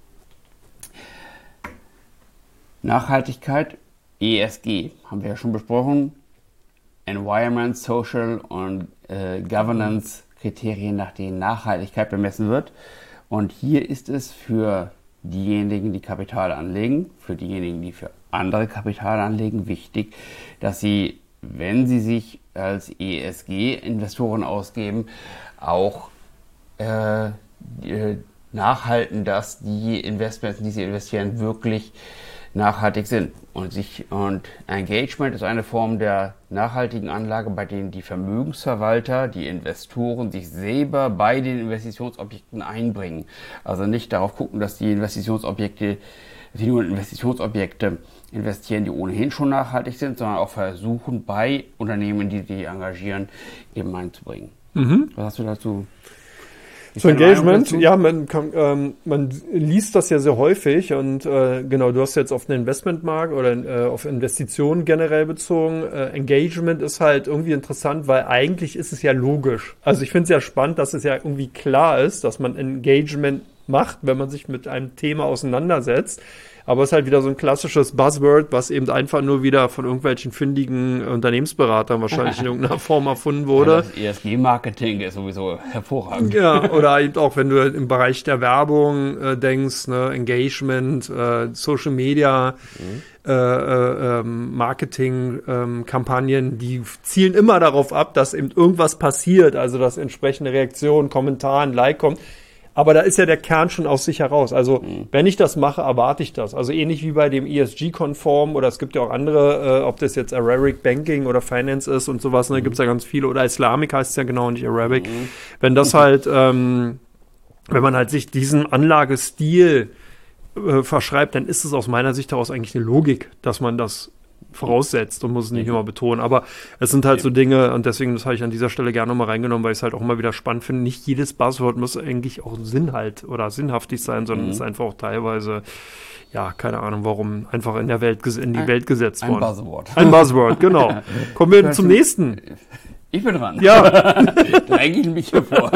Nachhaltigkeit, E S G, haben wir ja schon besprochen. Environment, Social und äh, Governance Kriterien, nach denen Nachhaltigkeit bemessen wird. Und hier ist es für diejenigen, die Kapital anlegen, für diejenigen, die für andere Kapital anlegen, wichtig, dass sie, wenn sie sich als E S G-Investoren ausgeben, auch äh, nachhalten, dass die Investments, die sie investieren, wirklich nachhaltig sind. Und, sich, und Engagement ist eine Form der nachhaltigen Anlage, bei denen die Vermögensverwalter, die Investoren sich selber bei den Investitionsobjekten einbringen. Also nicht darauf gucken, dass die Investitionsobjekte, die nur in Investitionsobjekte investieren, die ohnehin schon nachhaltig sind, sondern auch versuchen, bei Unternehmen, die die engagieren, eben einzubringen. Mhm. Was hast du dazu? So Engagement, ja, man, kann, ähm, man liest das ja sehr häufig und äh, genau, du hast jetzt auf den Investmentmarkt oder äh, auf Investitionen generell bezogen. Äh, Engagement ist halt irgendwie interessant, weil eigentlich ist es ja logisch. Also ich finde es ja spannend, dass es ja irgendwie klar ist, dass man Engagement macht, wenn man sich mit einem Thema auseinandersetzt. Aber es ist halt wieder so ein klassisches Buzzword, was eben einfach nur wieder von irgendwelchen findigen Unternehmensberatern wahrscheinlich in irgendeiner Form erfunden wurde. Ja, das E S G-Marketing ist sowieso hervorragend. Ja, oder eben auch, wenn du im Bereich der Werbung äh, denkst, ne, Engagement, äh, Social Media, mhm. äh, äh, Marketing, äh, Kampagnen, die zielen immer darauf ab, dass eben irgendwas passiert, also dass entsprechende Reaktionen, Kommentare, ein Like kommt. Aber da ist ja der Kern schon aus sich heraus. Also mhm. wenn ich das mache, erwarte ich das. Also ähnlich wie bei dem E S G-konform oder es gibt ja auch andere, äh, ob das jetzt Arabic Banking oder Finance ist und sowas, ne, mhm. gibt es ja ganz viele. Oder Islamic heißt es ja genau, nicht Arabic. Mhm. Wenn das halt, ähm, wenn man halt sich diesen Anlagestil äh, verschreibt, dann ist es aus meiner Sicht heraus eigentlich eine Logik, dass man das voraussetzt und muss es nicht mhm. immer betonen. Aber es sind halt so Dinge und deswegen, das habe ich an dieser Stelle gerne nochmal reingenommen, weil ich es halt auch immer wieder spannend finde. Nicht jedes Buzzword muss eigentlich auch Sinnhalt oder sinnhaftig sein, sondern mhm. es ist einfach auch teilweise, ja, keine Ahnung warum, einfach in der Welt, in die ein, Welt gesetzt ein worden. Ein Buzzword. Ein Buzzword, genau. Kommen wir zum nächsten. Ich bin dran. Ja. Da hänge ich mich hier vor.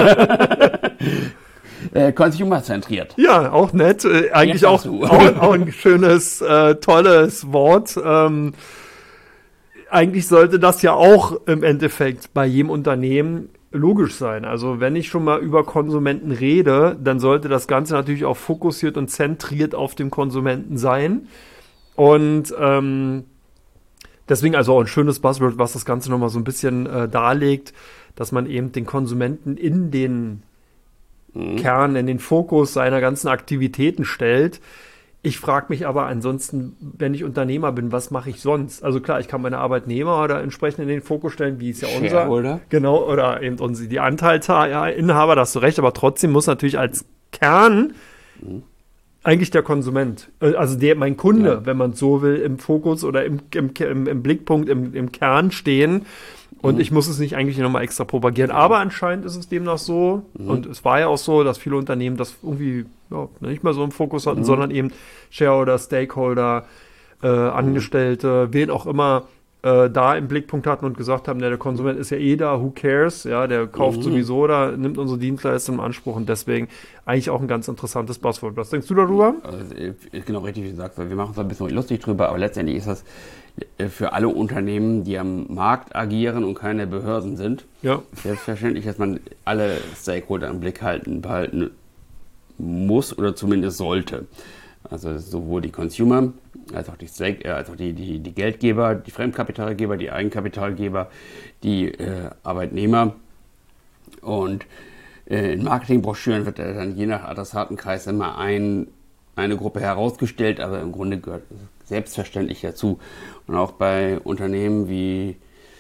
Äh, consumer-zentriert. Ja, auch nett. Äh, eigentlich auch, auch, auch ein schönes, äh, tolles Wort. Ähm, eigentlich sollte das ja auch im Endeffekt bei jedem Unternehmen logisch sein. Also wenn ich schon mal über Konsumenten rede, dann sollte das Ganze natürlich auch fokussiert und zentriert auf dem Konsumenten sein. Und ähm, deswegen also auch ein schönes Buzzword, was das Ganze nochmal so ein bisschen äh, darlegt, dass man eben den Konsumenten in den Mhm. Kern, in den Fokus seiner ganzen Aktivitäten stellt. Ich frage mich aber ansonsten, wenn ich Unternehmer bin, was mache ich sonst? Also klar, ich kann meine Arbeitnehmer oder entsprechend in den Fokus stellen, wie es ja unser, oder? Genau, oder eben unsere, die Anteilsinhaber, da hast du recht, aber trotzdem muss natürlich als Kern mhm. eigentlich der Konsument, also der, mein Kunde, ja. wenn man so will, im Fokus oder im, im, im, im Blickpunkt, im, im Kern stehen. Und mhm. ich muss es nicht eigentlich nochmal extra propagieren. Aber anscheinend ist es demnach so, mhm. und es war ja auch so, dass viele Unternehmen das irgendwie ja, nicht mehr so im Fokus hatten, mhm. sondern eben Shareholder, Stakeholder, äh, Angestellte, wen auch immer äh, da im Blickpunkt hatten und gesagt haben, ja, der Konsument ist ja eh da, who cares? Ja, der kauft mhm. sowieso da, nimmt unsere Dienstleistung in Anspruch und deswegen eigentlich auch ein ganz interessantes Buzzword. Was denkst du darüber? Also, genau richtig, wie du sagst, wir machen uns ein bisschen lustig drüber, aber letztendlich ist das für alle Unternehmen, die am Markt agieren und keine Behörden sind, ja. selbstverständlich, dass man alle Stakeholder im Blick halten, behalten muss oder zumindest sollte. Also sowohl die Consumer, als auch die, Stake, äh, als auch die, die, die Geldgeber, die Fremdkapitalgeber, die Eigenkapitalgeber, die äh, Arbeitnehmer. Und äh, in Marketingbroschüren wird dann je nach Adressatenkreis immer ein, eine Gruppe herausgestellt, aber im Grunde gehört selbstverständlich dazu. Und auch bei Unternehmen wie,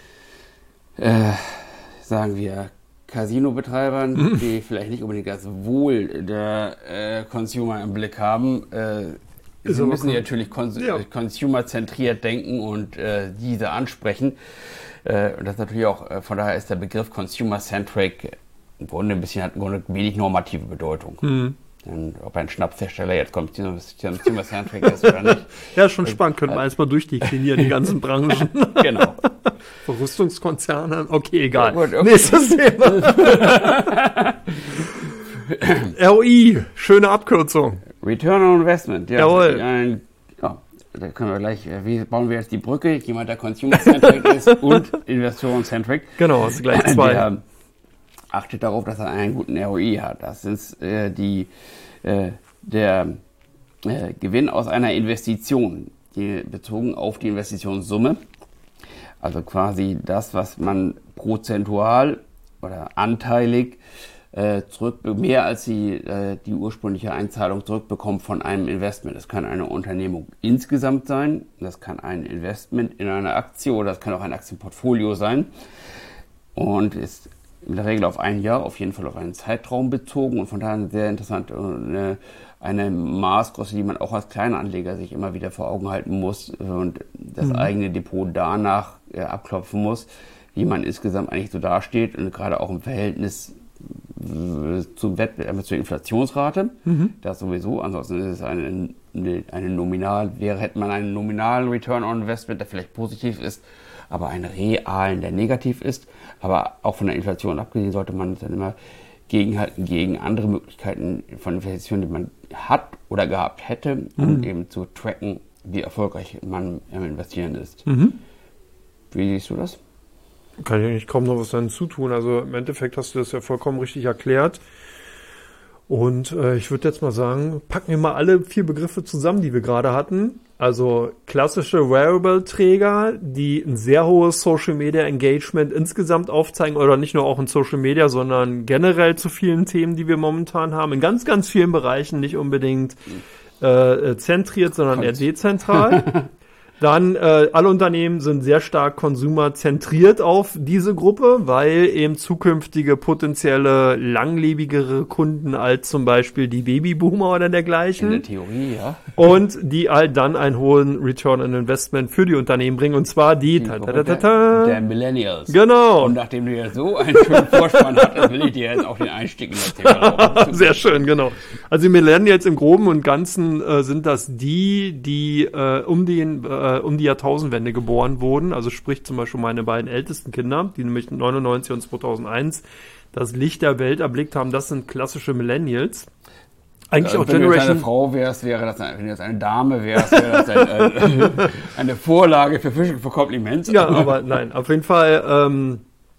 äh, sagen wir, Casino-Betreibern, mhm. die vielleicht nicht unbedingt das Wohl der äh, Consumer im Blick haben, äh, sie müssen cool. natürlich cons- ja. consumer-zentriert denken und äh, diese ansprechen. Äh, und das natürlich auch, äh, von daher ist der Begriff Consumer-centric im Grunde ein bisschen, hat im Grunde wenig normative Bedeutung. Mhm. Denn ob ein Schnapshersteller jetzt Consumer-centric ist oder nicht. Ja, schon spannend. Könnten wir erstmal durchdeklinieren, die ganzen Branchen. Genau. Rüstungskonzerne, okay, egal. Ja, gut, okay. Nächstes Thema. R O I, schöne Abkürzung. Return on Investment, ja. Jawohl. Ein, ja, da können wir gleich, wie bauen wir jetzt die Brücke? Jemand, der Consumer-centric ist und Investoren-centric. Genau, hast du gleich zwei. Der achtet darauf, dass er einen guten R O I hat. Das ist äh, die, äh, der äh, Gewinn aus einer Investition, die, bezogen auf die Investitionssumme. Also quasi das, was man prozentual oder anteilig äh, zurück, mehr als die, äh, die ursprüngliche Einzahlung zurückbekommt von einem Investment. Das kann eine Unternehmung insgesamt sein, das kann ein Investment in eine Aktie oder das kann auch ein Aktienportfolio sein und ist in der Regel auf ein Jahr, auf jeden Fall auf einen Zeitraum bezogen und von daher sehr interessant, eine, eine Maßgröße, die man auch als kleiner Anleger sich immer wieder vor Augen halten muss und das mhm. eigene Depot danach äh, abklopfen muss, wie man insgesamt eigentlich so dasteht und gerade auch im Verhältnis äh, zum Wettbewerb, zur Inflationsrate, mhm. das sowieso, ansonsten ist es eine, eine Nominal, wäre, hätte man einen nominalen Return on Investment, der vielleicht positiv ist, aber einen realen, der negativ ist. Aber auch von der Inflation abgesehen sollte man dann immer gegenhalten gegen andere Möglichkeiten von Investitionen, die man hat oder gehabt hätte, um mhm. eben zu tracken, wie erfolgreich man im Investieren ist. Mhm. Wie siehst du das? Kann ich eigentlich kaum noch was dazu tun. Also im Endeffekt hast du das ja vollkommen richtig erklärt. Und äh, ich würde jetzt mal sagen, packen wir mal alle vier Begriffe zusammen, die wir gerade hatten. Also klassische Wearable-Träger, die ein sehr hohes Social-Media-Engagement insgesamt aufzeigen oder nicht nur auch in Social Media, sondern generell zu vielen Themen, die wir momentan haben. In ganz, ganz vielen Bereichen, nicht unbedingt äh, zentriert, sondern eher dezentral. Dann, äh, alle Unternehmen sind sehr stark konsumerzentriert auf diese Gruppe, weil eben zukünftige potenzielle langlebigere Kunden als zum Beispiel die Babyboomer oder dergleichen. In der Theorie, ja. Und die halt dann einen hohen Return on Investment für die Unternehmen bringen, und zwar die, Die ta, ta, Gruppe ta, ta, der, der Millennials. Genau. Und nachdem du ja so einen schönen Vorspann hattest, will ich dir jetzt auch den Einstieg in das Thema erlauben. Sehr schön, genau. Also die Millennials im Groben und Ganzen äh, sind das die, die äh, um den äh, um die Jahrtausendwende geboren wurden. Also sprich zum Beispiel meine beiden ältesten Kinder, die nämlich neunundneunzig und zweitausendeins das Licht der Welt erblickt haben. Das sind klassische Millennials. Eigentlich äh, auch wenn Generation. du jetzt eine Frau wärst, wäre das eine, wenn du jetzt eine Dame wärst, wäre das ein, äh, eine Vorlage für, für Komplimente. Ja, aber nein, auf jeden Fall ähm,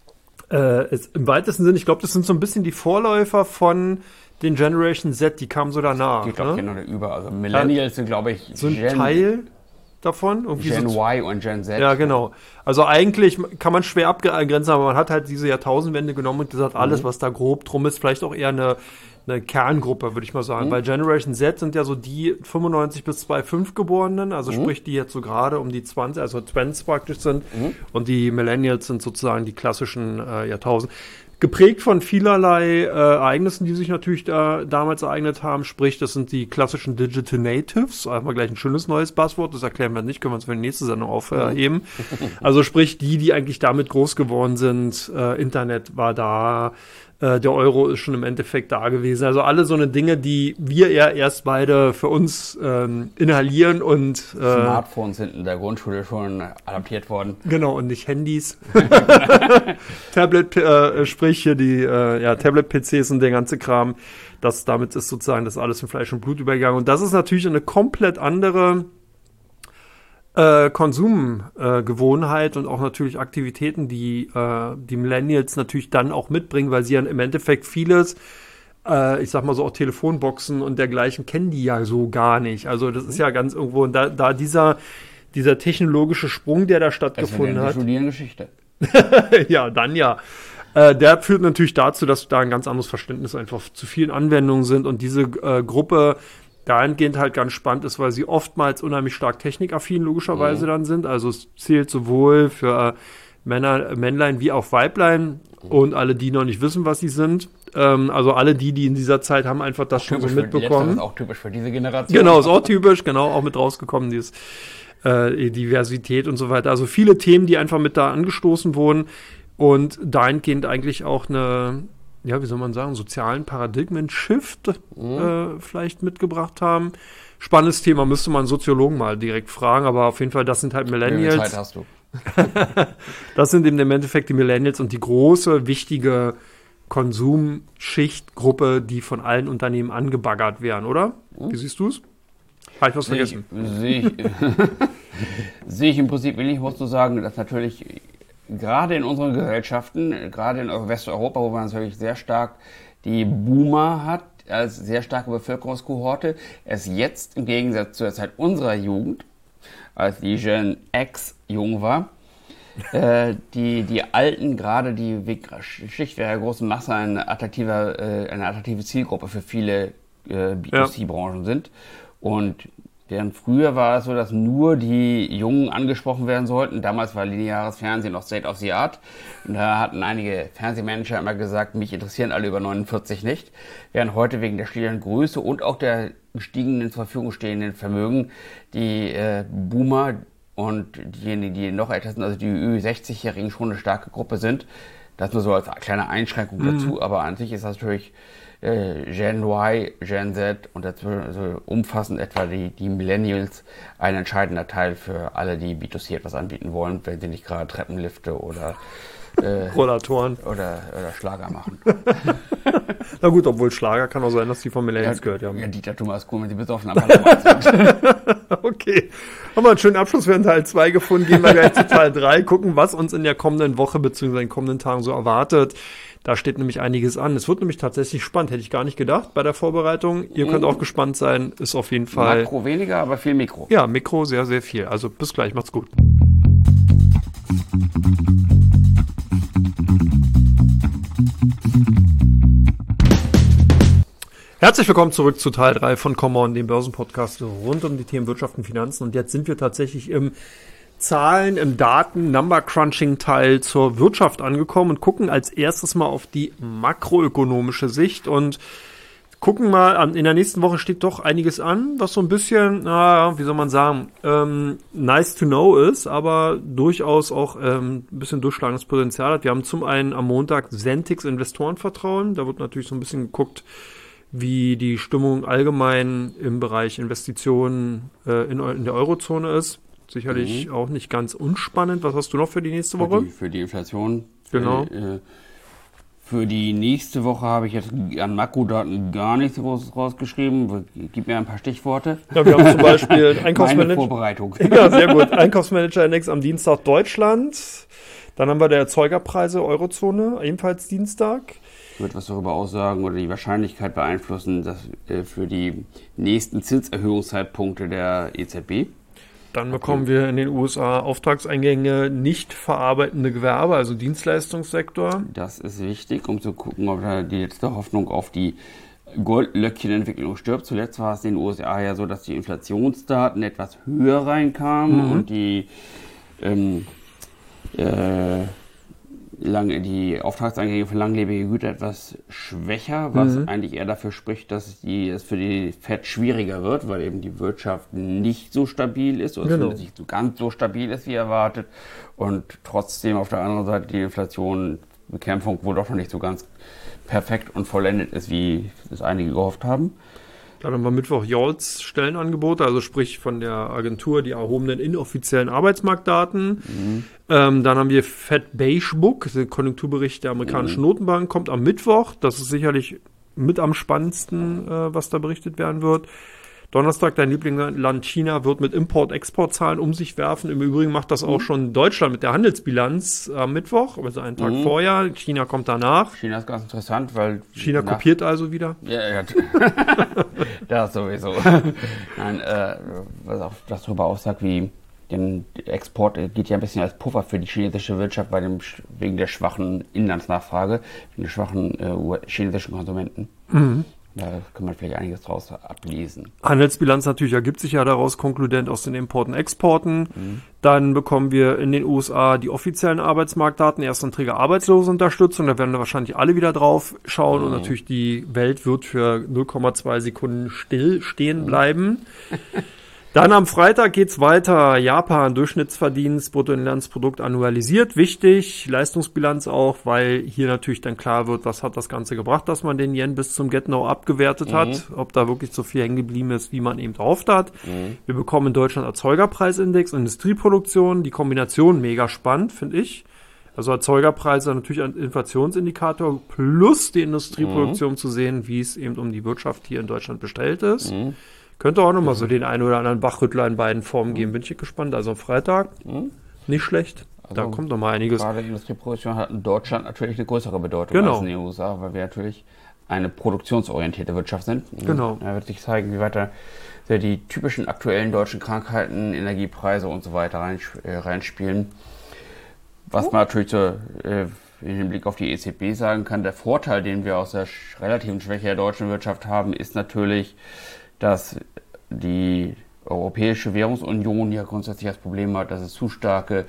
äh, ist, im weitesten Sinne, ich glaube, das sind so ein bisschen die Vorläufer von den Generation Z, die kamen so danach. Ich glaube, ne? ich kenne noch über. Also Millennials sind, glaube ich, So ein Gen, Teil davon. Irgendwie Gen so Y und Gen Z. Ja, genau. Also eigentlich kann man schwer abgrenzen, aber man hat halt diese Jahrtausendwende genommen und gesagt, alles, Mhm. was da grob drum ist, vielleicht auch eher eine, eine Kerngruppe, würde ich mal sagen. Mhm. Weil Generation Z sind ja so die fünfundneunzig bis zweitausendfünf Geborenen, also Mhm. sprich, die jetzt so gerade um die zwanzig, also Twents praktisch sind. Mhm. Und die Millennials sind sozusagen die klassischen äh, Jahrtausend. Geprägt von vielerlei äh, Ereignissen, die sich natürlich da damals ereignet haben. Sprich, das sind die klassischen Digital Natives. Einmal gleich ein schönes neues Passwort. Das erklären wir nicht, können wir uns für die nächste Sendung aufheben. Also sprich, die, die eigentlich damit groß geworden sind. Äh, Internet war da. Äh, der Euro ist schon im Endeffekt da gewesen. Also alle so eine Dinge, die wir eher erst beide für uns ähm, inhalieren und äh, Smartphones sind in der Grundschule schon adaptiert worden. genau, und nicht Handys. Tablet, äh, sprich hier die äh, ja, Tablet-P Cs und der ganze Kram. Das, damit ist sozusagen das alles in Fleisch und Blut übergegangen. Und das ist natürlich eine komplett andere äh, Konsumgewohnheit äh, und auch natürlich Aktivitäten, die äh, die Millennials natürlich dann auch mitbringen, weil sie ja im Endeffekt vieles, äh, ich sag mal so auch Telefonboxen und dergleichen, kennen die ja so gar nicht. Also das ist ja ganz irgendwo, und da, da dieser, dieser technologische Sprung, der da stattgefunden hat. Wir studieren Geschichte. Ja, dann ja. Äh, der führt natürlich dazu, dass da ein ganz anderes Verständnis einfach zu vielen Anwendungen sind und diese äh, Gruppe dahingehend halt ganz spannend ist, weil sie oftmals unheimlich stark technikaffin logischerweise Mhm. dann sind. Also es zählt sowohl für Männer, Männlein wie auch Weiblein und alle, die noch nicht wissen, was sie sind. Ähm, also alle die, die in dieser Zeit haben einfach das schon so Typisch für die mitbekommen. Letztere ist auch typisch für diese Generation. Genau, ist auch typisch, genau, auch mit rausgekommen, dieses äh, Diversität und so weiter. Also viele Themen, die einfach mit da angestoßen wurden und dahingehend eigentlich auch eine, ja, wie soll man sagen, sozialen Paradigmen-Shift Mhm. äh, vielleicht mitgebracht haben. Spannendes Thema, müsste man einen Soziologen mal direkt fragen, aber auf jeden Fall, das sind halt Wie viel Millennials. Zeit hast du? Das sind eben im Endeffekt die Millennials und die große, wichtige Konsumschichtgruppe, die von allen Unternehmen angebaggert werden, oder? Wie siehst du es? Habe ich was Sehe ich, vergessen? sehe ich, sehe ich im Prinzip ähnlich, musst du sagen, dass natürlich gerade in unseren Gesellschaften, gerade in Westeuropa, wo man natürlich sehr stark die Boomer hat, als sehr starke Bevölkerungskohorte, es jetzt im Gegensatz zur Zeit unserer Jugend, als die Gen X jung war, äh, die, die Alten, gerade die Schicht der großen Masse, eine attraktive, äh, eine attraktive Zielgruppe für viele äh, B zwei C-Branchen sind. Und während früher war es so, dass nur die Jungen angesprochen werden sollten. Damals war lineares Fernsehen noch State of the Art. Und da hatten einige Fernsehmanager immer gesagt, mich interessieren alle über neunundvierzig nicht. Während heute wegen der stehenden Größe und auch der gestiegenen zur Verfügung stehenden Vermögen die äh, Boomer und diejenigen, die noch älter sind, also die Ü sechzig-Jährigen, schon eine starke Gruppe sind. Das nur so als kleine Einschränkung Mhm. dazu. Aber an sich ist das natürlich äh, Gen Y, Gen Z und dazwischen, also umfassend etwa die, die Millennials, ein entscheidender Teil für alle, die B zwei C etwas anbieten wollen, wenn sie nicht gerade Treppenlifte oder äh, Rollatoren. oder, oder Schlager machen. Na gut, obwohl Schlager kann auch sein, dass die von Millennials ja, gehört haben. Ja, Dieter Thomas Kuhn, wenn sie besoffen am Parlament sind. Okay. Haben wir einen schönen Abschluss für den Teil zwei gefunden. Gehen wir gleich zu Teil drei. Gucken, was uns in der kommenden Woche bzw. in den kommenden Tagen so erwartet. Da steht nämlich einiges an. Es wird nämlich tatsächlich spannend. Hätte ich gar nicht gedacht bei der Vorbereitung. Ihr könnt auch gespannt sein. Ist auf jeden Fall... Makro weniger, aber viel Mikro. Ja, Mikro sehr, sehr viel. Also bis gleich. Macht's gut. Herzlich willkommen zurück zu Teil drei von Come On, dem Börsenpodcast rund um die Themen Wirtschaft und Finanzen. Und jetzt sind wir tatsächlich im Zahlen, im Daten, Number-Crunching-Teil zur Wirtschaft angekommen und gucken als erstes mal auf die makroökonomische Sicht und gucken mal, an, in der nächsten Woche steht doch einiges an, was so ein bisschen, na, wie soll man sagen, ähm, nice to know ist, aber durchaus auch ähm, ein bisschen durchschlagendes Potenzial hat. Wir haben zum einen am Montag Sentix Investorenvertrauen, da wird natürlich so ein bisschen geguckt, wie die Stimmung allgemein im Bereich Investitionen äh, in, in der Eurozone ist. Sicherlich mhm. auch nicht ganz unspannend. Was hast du noch für die nächste Woche? Für die, für die Inflation. Genau. Für, äh, für die nächste Woche habe ich jetzt an Makrodaten gar nichts Großes rausgeschrieben. Gib mir ein paar Stichworte. Ja, wir haben zum Beispiel Einkaufsmanager. Meine Vorbereitung. Ja, sehr gut. Einkaufsmanager-Index am Dienstag Deutschland. Dann haben wir der Erzeugerpreise Eurozone, ebenfalls Dienstag. Ich würde was darüber aussagen oder die Wahrscheinlichkeit beeinflussen, dass äh, für die nächsten Zinserhöhungszeitpunkte der E Z B. Dann bekommen wir in den U S A Auftragseingänge nicht verarbeitende Gewerbe, also Dienstleistungssektor. Das ist wichtig, um zu gucken, ob da die letzte Hoffnung auf die Goldlöckchenentwicklung stirbt. Zuletzt war es in den U S A ja so, dass die Inflationsdaten etwas höher reinkamen mhm. und die ähm, äh, Lange, die Auftragseingänge für langlebige Güter etwas schwächer, was mhm. eigentlich eher dafür spricht, dass die, es für die Fed schwieriger wird, weil eben die Wirtschaft nicht so stabil ist oder genau. nicht so ganz so stabil ist wie erwartet und trotzdem auf der anderen Seite die Inflationbekämpfung wohl doch noch nicht so ganz perfekt und vollendet ist, wie es einige gehofft haben. Dann haben wir Mittwoch Jolts Stellenangebote, also sprich von der Agentur die erhobenen inoffiziellen Arbeitsmarktdaten. Mhm. Ähm, dann haben wir Fed Beige Book, der Konjunkturbericht der amerikanischen mhm. Notenbank, kommt am Mittwoch. Das ist sicherlich mit am spannendsten, äh, was da berichtet werden wird. Donnerstag, dein Lieblingsland China wird mit Import-Export-Zahlen um sich werfen. Im Übrigen macht das auch mhm. schon Deutschland mit der Handelsbilanz am Mittwoch, also einen Tag mhm. vorher. China kommt danach. China ist ganz interessant, weil... China nach... kopiert also wieder. Ja, ja. Das sowieso. Nein, äh, was auch das darüber aussagt, wie den Export geht ja ein bisschen als Puffer für die chinesische Wirtschaft bei dem, wegen der schwachen Inlandsnachfrage, wegen der schwachen äh, chinesischen Konsumenten. Mhm. Da kann man vielleicht einiges draus ablesen. Handelsbilanz natürlich ergibt sich ja daraus konkludent aus den Importen, Exporten. Mhm. Dann bekommen wir in den U S A die offiziellen Arbeitsmarktdaten, Erstanträge Arbeitslosenunterstützung. Da werden wir wahrscheinlich alle wieder drauf schauen. Mhm. Und natürlich die Welt wird für null Komma zwei Sekunden still stehen bleiben. Mhm. Dann am Freitag geht's weiter. Japan, Durchschnittsverdienst, Bruttoinlandsprodukt annualisiert. Wichtig, Leistungsbilanz auch, weil hier natürlich dann klar wird, was hat das Ganze gebracht, dass man den Yen bis zum Get-No abgewertet mhm. hat. Ob da wirklich so viel hängen geblieben ist, wie man eben gehofft hat. Mhm. Wir bekommen in Deutschland Erzeugerpreisindex, Industrieproduktion. Die Kombination mega spannend, finde ich. Also Erzeugerpreise natürlich ein Inflationsindikator plus die Industrieproduktion mhm. zu sehen, wie es eben um die Wirtschaft hier in Deutschland bestellt ist. Mhm. Könnte auch nochmal so den einen oder anderen Bachrüttler in beiden Formen geben. Bin ich gespannt. Also am Freitag, mhm. nicht schlecht. Also da kommt nochmal einiges. Gerade die Industrieproduktion hat in Deutschland natürlich eine größere Bedeutung genau. als in den U S A, weil wir natürlich eine produktionsorientierte Wirtschaft sind. Genau. Da wird sich zeigen, wie weiter die typischen aktuellen deutschen Krankheiten, Energiepreise und so weiter reinspielen. Was man natürlich so, äh, in Hinblick auf die E Z B sagen kann, der Vorteil, den wir aus der relativen Schwäche der deutschen Wirtschaft haben, ist natürlich, dass die Europäische Währungsunion ja grundsätzlich das Problem hat, dass es zu starke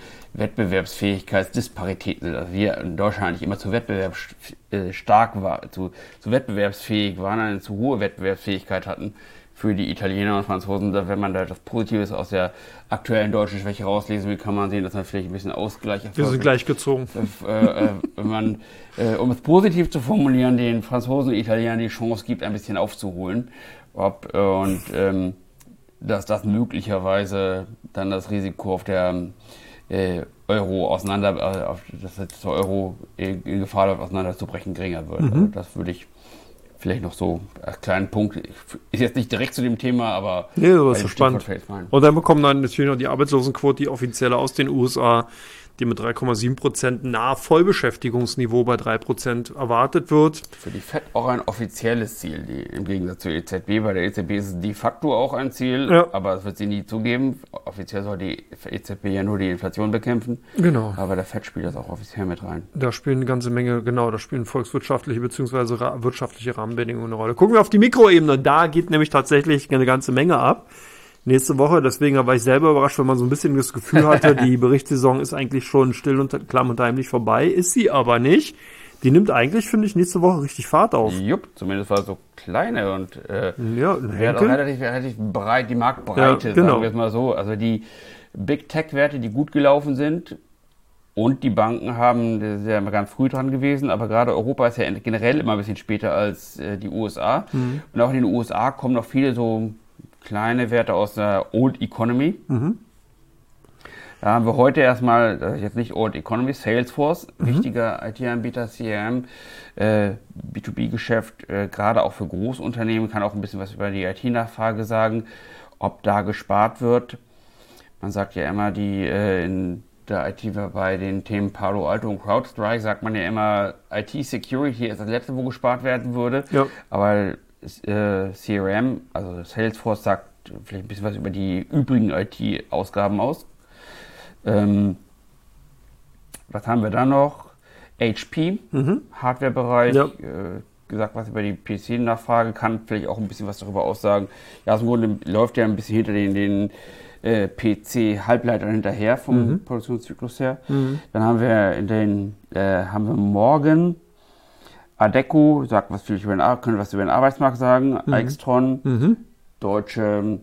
Wettbewerbsfähigkeitsdisparitäten sind. Also wir in Deutschland eigentlich immer zu wettbewerbsstark war, zu, zu wettbewerbsfähig waren, eine zu hohe Wettbewerbsfähigkeit hatten für die Italiener und Franzosen. Wenn man da etwas Positives aus der aktuellen deutschen Schwäche rauslesen will, kann man sehen, dass man vielleicht ein bisschen Ausgleich erfolgt. Wir sind gleichgezogen. Äh, äh, wenn man, äh, um es positiv zu formulieren, den Franzosen und Italienern die Chance gibt, ein bisschen aufzuholen. Ob, und ähm, dass das möglicherweise dann das Risiko auf der äh, Euro auseinander, äh, auf, dass der Euro in, in Gefahr läuft, auseinanderzubrechen, geringer wird. Mhm. Also das würde ich vielleicht noch so als kleinen Punkt, ist jetzt nicht direkt zu dem Thema, aber nee, das ist so spannend. Stichwort und dann bekommen dann natürlich noch die Arbeitslosenquote, die offizielle aus den U S A, die mit drei Komma sieben Prozent nahe Vollbeschäftigungsniveau bei drei Prozent erwartet wird. Für die Fed auch ein offizielles Ziel, die, im Gegensatz zur E Z B. Bei der E Z B ist es de facto auch ein Ziel, ja. aber das wird sie nie zugeben. Offiziell soll die E Z B ja nur die Inflation bekämpfen. Genau. Aber der Fed spielt das auch offiziell mit rein. Da spielen eine ganze Menge, genau, da spielen volkswirtschaftliche bzw. Ra- wirtschaftliche Rahmenbedingungen eine Rolle. Gucken wir auf die Mikroebene, da geht nämlich tatsächlich eine ganze Menge ab. Nächste Woche, deswegen war ich selber überrascht, wenn man so ein bisschen das Gefühl hatte, die Berichtssaison ist eigentlich schon still und klamm und heimlich vorbei. Ist sie aber nicht. Die nimmt eigentlich, finde ich, nächste Woche richtig Fahrt auf. Jupp, zumindest war es so kleine und äh, ja, wäre auch relativ, relativ breit, die Marktbreite, ja, genau. sagen wir es mal so. Also die Big Tech-Werte, die gut gelaufen sind und die Banken haben, das ist ja immer ganz früh dran gewesen, aber gerade Europa ist ja generell immer ein bisschen später als äh, die U S A. Mhm. Und auch in den U S A kommen noch viele so kleine Werte aus der Old Economy. Mhm. Da haben wir heute erstmal, das ist jetzt nicht Old Economy, Salesforce, mhm. wichtiger I T-Anbieter, C R M, äh, B zwei B-Geschäft, äh, gerade auch für Großunternehmen, kann auch ein bisschen was über die I T-Nachfrage sagen, ob da gespart wird. Man sagt ja immer, die äh, in der I T bei den Themen Palo Alto und CrowdStrike sagt man ja immer, I T-Security ist das letzte, wo gespart werden würde. Ja. Aber äh, C R M, also Salesforce, sagt vielleicht ein bisschen was über die übrigen I T-Ausgaben aus. Ähm, was haben wir da noch? H P, mhm. Hardware-Bereich, ja. äh, gesagt was über die P C-Nachfrage, kann vielleicht auch ein bisschen was darüber aussagen. Ja, im Grunde läuft ja ein bisschen hinter den, den äh, P C-Halbleitern hinterher vom mhm. Produktionszyklus her. Mhm. Dann haben wir in den, äh, haben wir morgen Adecco, sagt was vielleicht über den, können was über den Arbeitsmarkt sagen, mhm. Aixtron, mhm. deutsche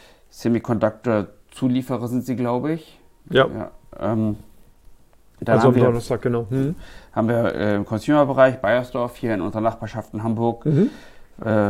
Semiconductor-Zulieferer sind sie, glaube ich. Ja. ja ähm, dann also haben am wir, Donnerstag, genau. Mhm. Haben wir äh, im Consumer-Bereich Bayersdorf hier in unserer Nachbarschaft in Hamburg. Mhm. Äh,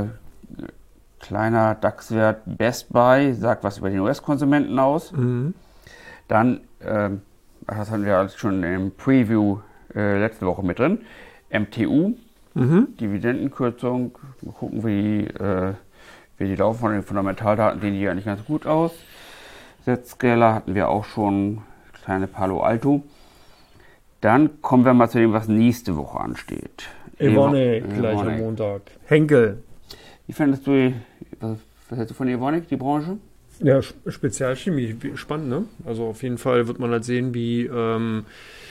kleiner DAX-Wert Best Buy, sagt was über den U S-Konsumenten aus. Mhm. Dann, äh, das hatten wir schon im Preview äh, letzte Woche mit drin, M T U, mhm. Dividendenkürzung. Mal gucken, wie, äh, wie die laufen. Von den Fundamentaldaten sehen die eigentlich ganz gut aus. Z-Scaler hatten wir auch schon, kleine Palo Alto. Dann kommen wir mal zu dem, was nächste Woche ansteht. Evonik, gleich am Montag. Henkel. Wie findest du, was, was hältst du von Evonik, die Branche? Ja, Spezialchemie, spannend, ne? Also auf jeden Fall wird man halt sehen, wie, ähm,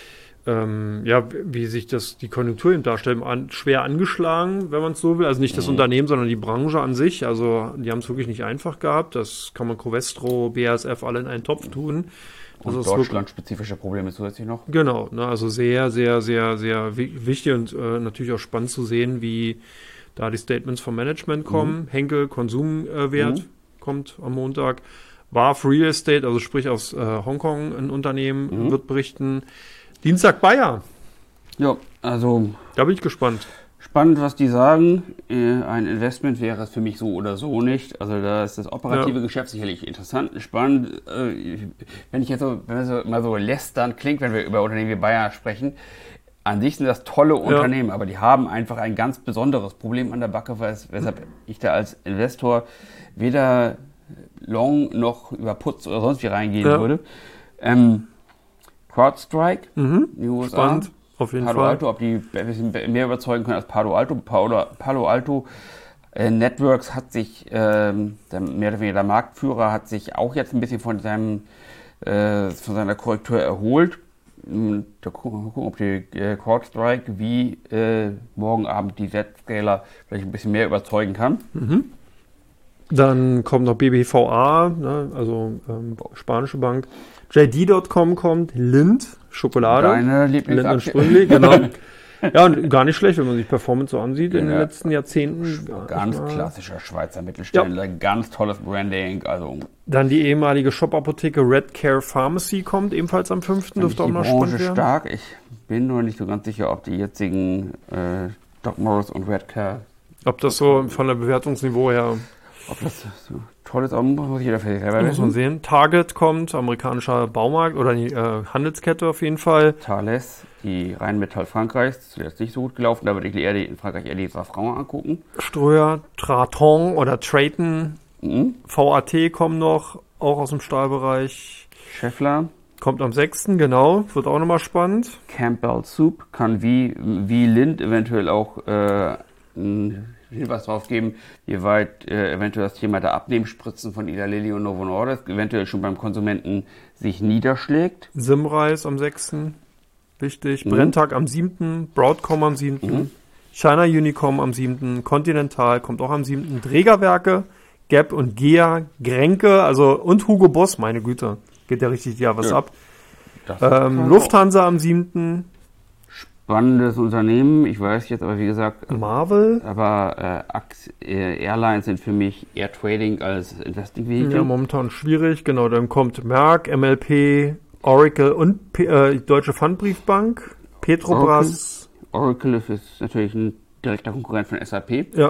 ähm, ja, wie sich das, die Konjunktur eben darstellt. An, schwer angeschlagen, wenn man es so will. Also nicht das mhm. Unternehmen, sondern die Branche an sich. Also die haben es wirklich nicht einfach gehabt. Das kann man Covestro, B A S F alle in einen Topf tun. Und also deutschlandspezifische Probleme zusätzlich noch. Genau, ne, also sehr, sehr, sehr, sehr wichtig und äh, natürlich auch spannend zu sehen, wie da die Statements vom Management kommen. Mhm. Henkel, Konsumwert mhm. kommt am Montag. W A F Real Estate, also sprich aus äh, Hongkong ein Unternehmen, mhm. wird berichten. Dienstag Bayer. Ja, also... Da bin ich gespannt. Spannend, was die sagen. Äh, ein Investment wäre es für mich so oder so nicht. Also da ist das operative ja. Geschäft sicherlich interessant, spannend. Äh, wenn ich jetzt so, wenn es so, mal so lästern klingt, wenn wir über Unternehmen wie Bayer sprechen, an sich sind das tolle Unternehmen, ja. aber die haben einfach ein ganz besonderes Problem an der Backe, weshalb ich da als Investor weder long noch über Putz oder sonst wie reingehen ja. würde. Ähm, CrowdStrike, mhm. die U S A. Spannend. Auf jeden Palo Fall. Alto, ob die ein bisschen mehr überzeugen können als Palo Alto. Palo, Palo Alto äh, Networks hat sich, ähm, der, mehr oder weniger der Marktführer, hat sich auch jetzt ein bisschen von, seinem, äh, von seiner Korrektur erholt. Und da gucken wir gucken, ob die äh, CrowdStrike wie äh, morgen Abend die Z-Scaler vielleicht ein bisschen mehr überzeugen kann. Mhm. Dann kommt noch B B V A, ne, also ähm, spanische Bank. J D Punkt com kommt, Lindt, Schokolade. Deine Lieblingsaktie. Lindt und Sprüngli, genau. Ja, und gar nicht schlecht, wenn man sich Performance so ansieht ja, in den letzten Jahrzehnten. Ganz ja. klassischer Schweizer Mittelständler, ja. ganz tolles Branding. Also dann die ehemalige Shop-Apotheke Red Care Pharmacy kommt ebenfalls am fünften Dürfte auch mal spannend werden. Stark. Ich bin nur nicht so ganz sicher, ob die jetzigen äh, Doc Morris und Red Care... Ob das so von der Bewertungsniveau her... Ob das so toll ist, muss ich wieder selber Muss man wissen. sehen. Target kommt, amerikanischer Baumarkt oder die äh, Handelskette auf jeden Fall. Thales, die Rheinmetall Frankreichs, ist jetzt nicht so gut gelaufen, da würde ich eher die, in Frankreich eher die Safran angucken. Ströer, Traton oder Trayton, Mhm. V A T kommen noch, auch aus dem Stahlbereich. Scheffler, Kommt am sechsten genau, wird auch nochmal spannend. Campbell Soup, kann wie, wie Lind eventuell auch äh, einen Hinweis drauf geben, wie weit äh, eventuell das Thema der Abnehmspritzen von Eli Lilly und Novo Nordisk eventuell schon beim Konsumenten sich niederschlägt. Simreis am sechsten Wichtig. Mhm. Brenntag am siebten Broadcom am siebten Mhm. China Unicom am siebten Continental kommt auch am siebten Trägerwerke, Gap und Gea, Grenke, also und Hugo Boss, meine Güte. Geht ja richtig ja was Ja. ab. Das Ähm, Lufthansa am siebten spannendes Unternehmen, ich weiß jetzt aber wie gesagt, Marvel. aber äh, Ax- äh, Airlines sind für mich eher Trading als Investing Vehicle. Ja, momentan schwierig. Genau, dann kommt Merck, M L P, Oracle und P äh, Deutsche Pfandbriefbank, Petrobras. Oracle ist natürlich ein direkter Konkurrent von S A P. Ja,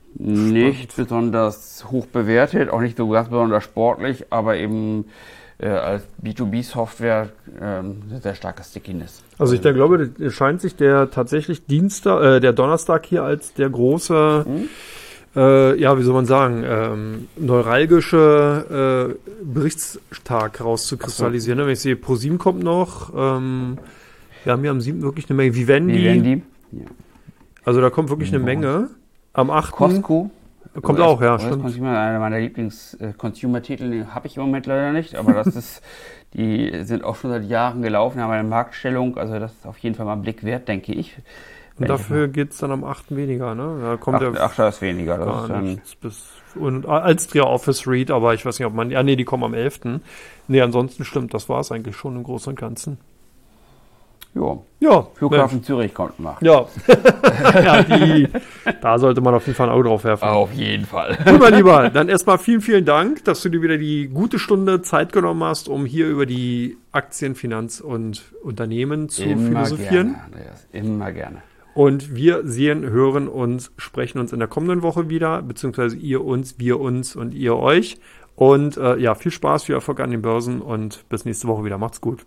Nicht besonders hoch bewertet, auch nicht so ganz besonders sportlich, aber eben äh, als B zwei B Software ähm, sehr starkes Stickiness. also ich da glaube, das scheint sich der tatsächlich Dienstag, äh, der Donnerstag hier als der große, Mhm. äh, ja, wie soll man sagen, ähm, neuralgische äh, Berichtstag rauszukristallisieren. Wenn ich sehe, ProSieben kommt noch, ähm, wir haben hier am siebten wirklich eine Menge, Vivendi, Wie werden die? Ja. also da kommt wirklich eine Menge. Am achten Costco. kommt U S auch, ja, U S stimmt. Consumer, einer meiner Lieblings-Consumer-Titel, habe ich im Moment leider nicht, aber das ist, die sind auch schon seit Jahren gelaufen, haben eine Marktstellung, also das ist auf jeden Fall mal ein Blick wert, denke ich. Und dafür geht's dann am achten weniger, ne? Da kommt Ach, der ach, da ist weniger. Das gar ist dann, nichts bis und Alstria Office Read, aber ich weiß nicht, ob man, ja nee, die kommen am elften Nee, ansonsten stimmt, das war's eigentlich schon im Großen und Ganzen. ja, Ja, Flughafen Zürich kommt machen. Ja, ja die, da sollte man auf jeden Fall ein Auge drauf werfen. Auf jeden Fall. Gut, mein Lieber, dann erstmal vielen, vielen Dank, dass du dir wieder die gute Stunde Zeit genommen hast, um hier über die Aktien, Finanz und Unternehmen zu Immer philosophieren. gerne, Andreas, immer gerne. Und wir sehen, hören uns, sprechen uns in der kommenden Woche wieder, beziehungsweise ihr uns, wir uns und ihr euch. Und äh, ja, viel Spaß, viel Erfolg an den Börsen und bis nächste Woche wieder. Macht's gut.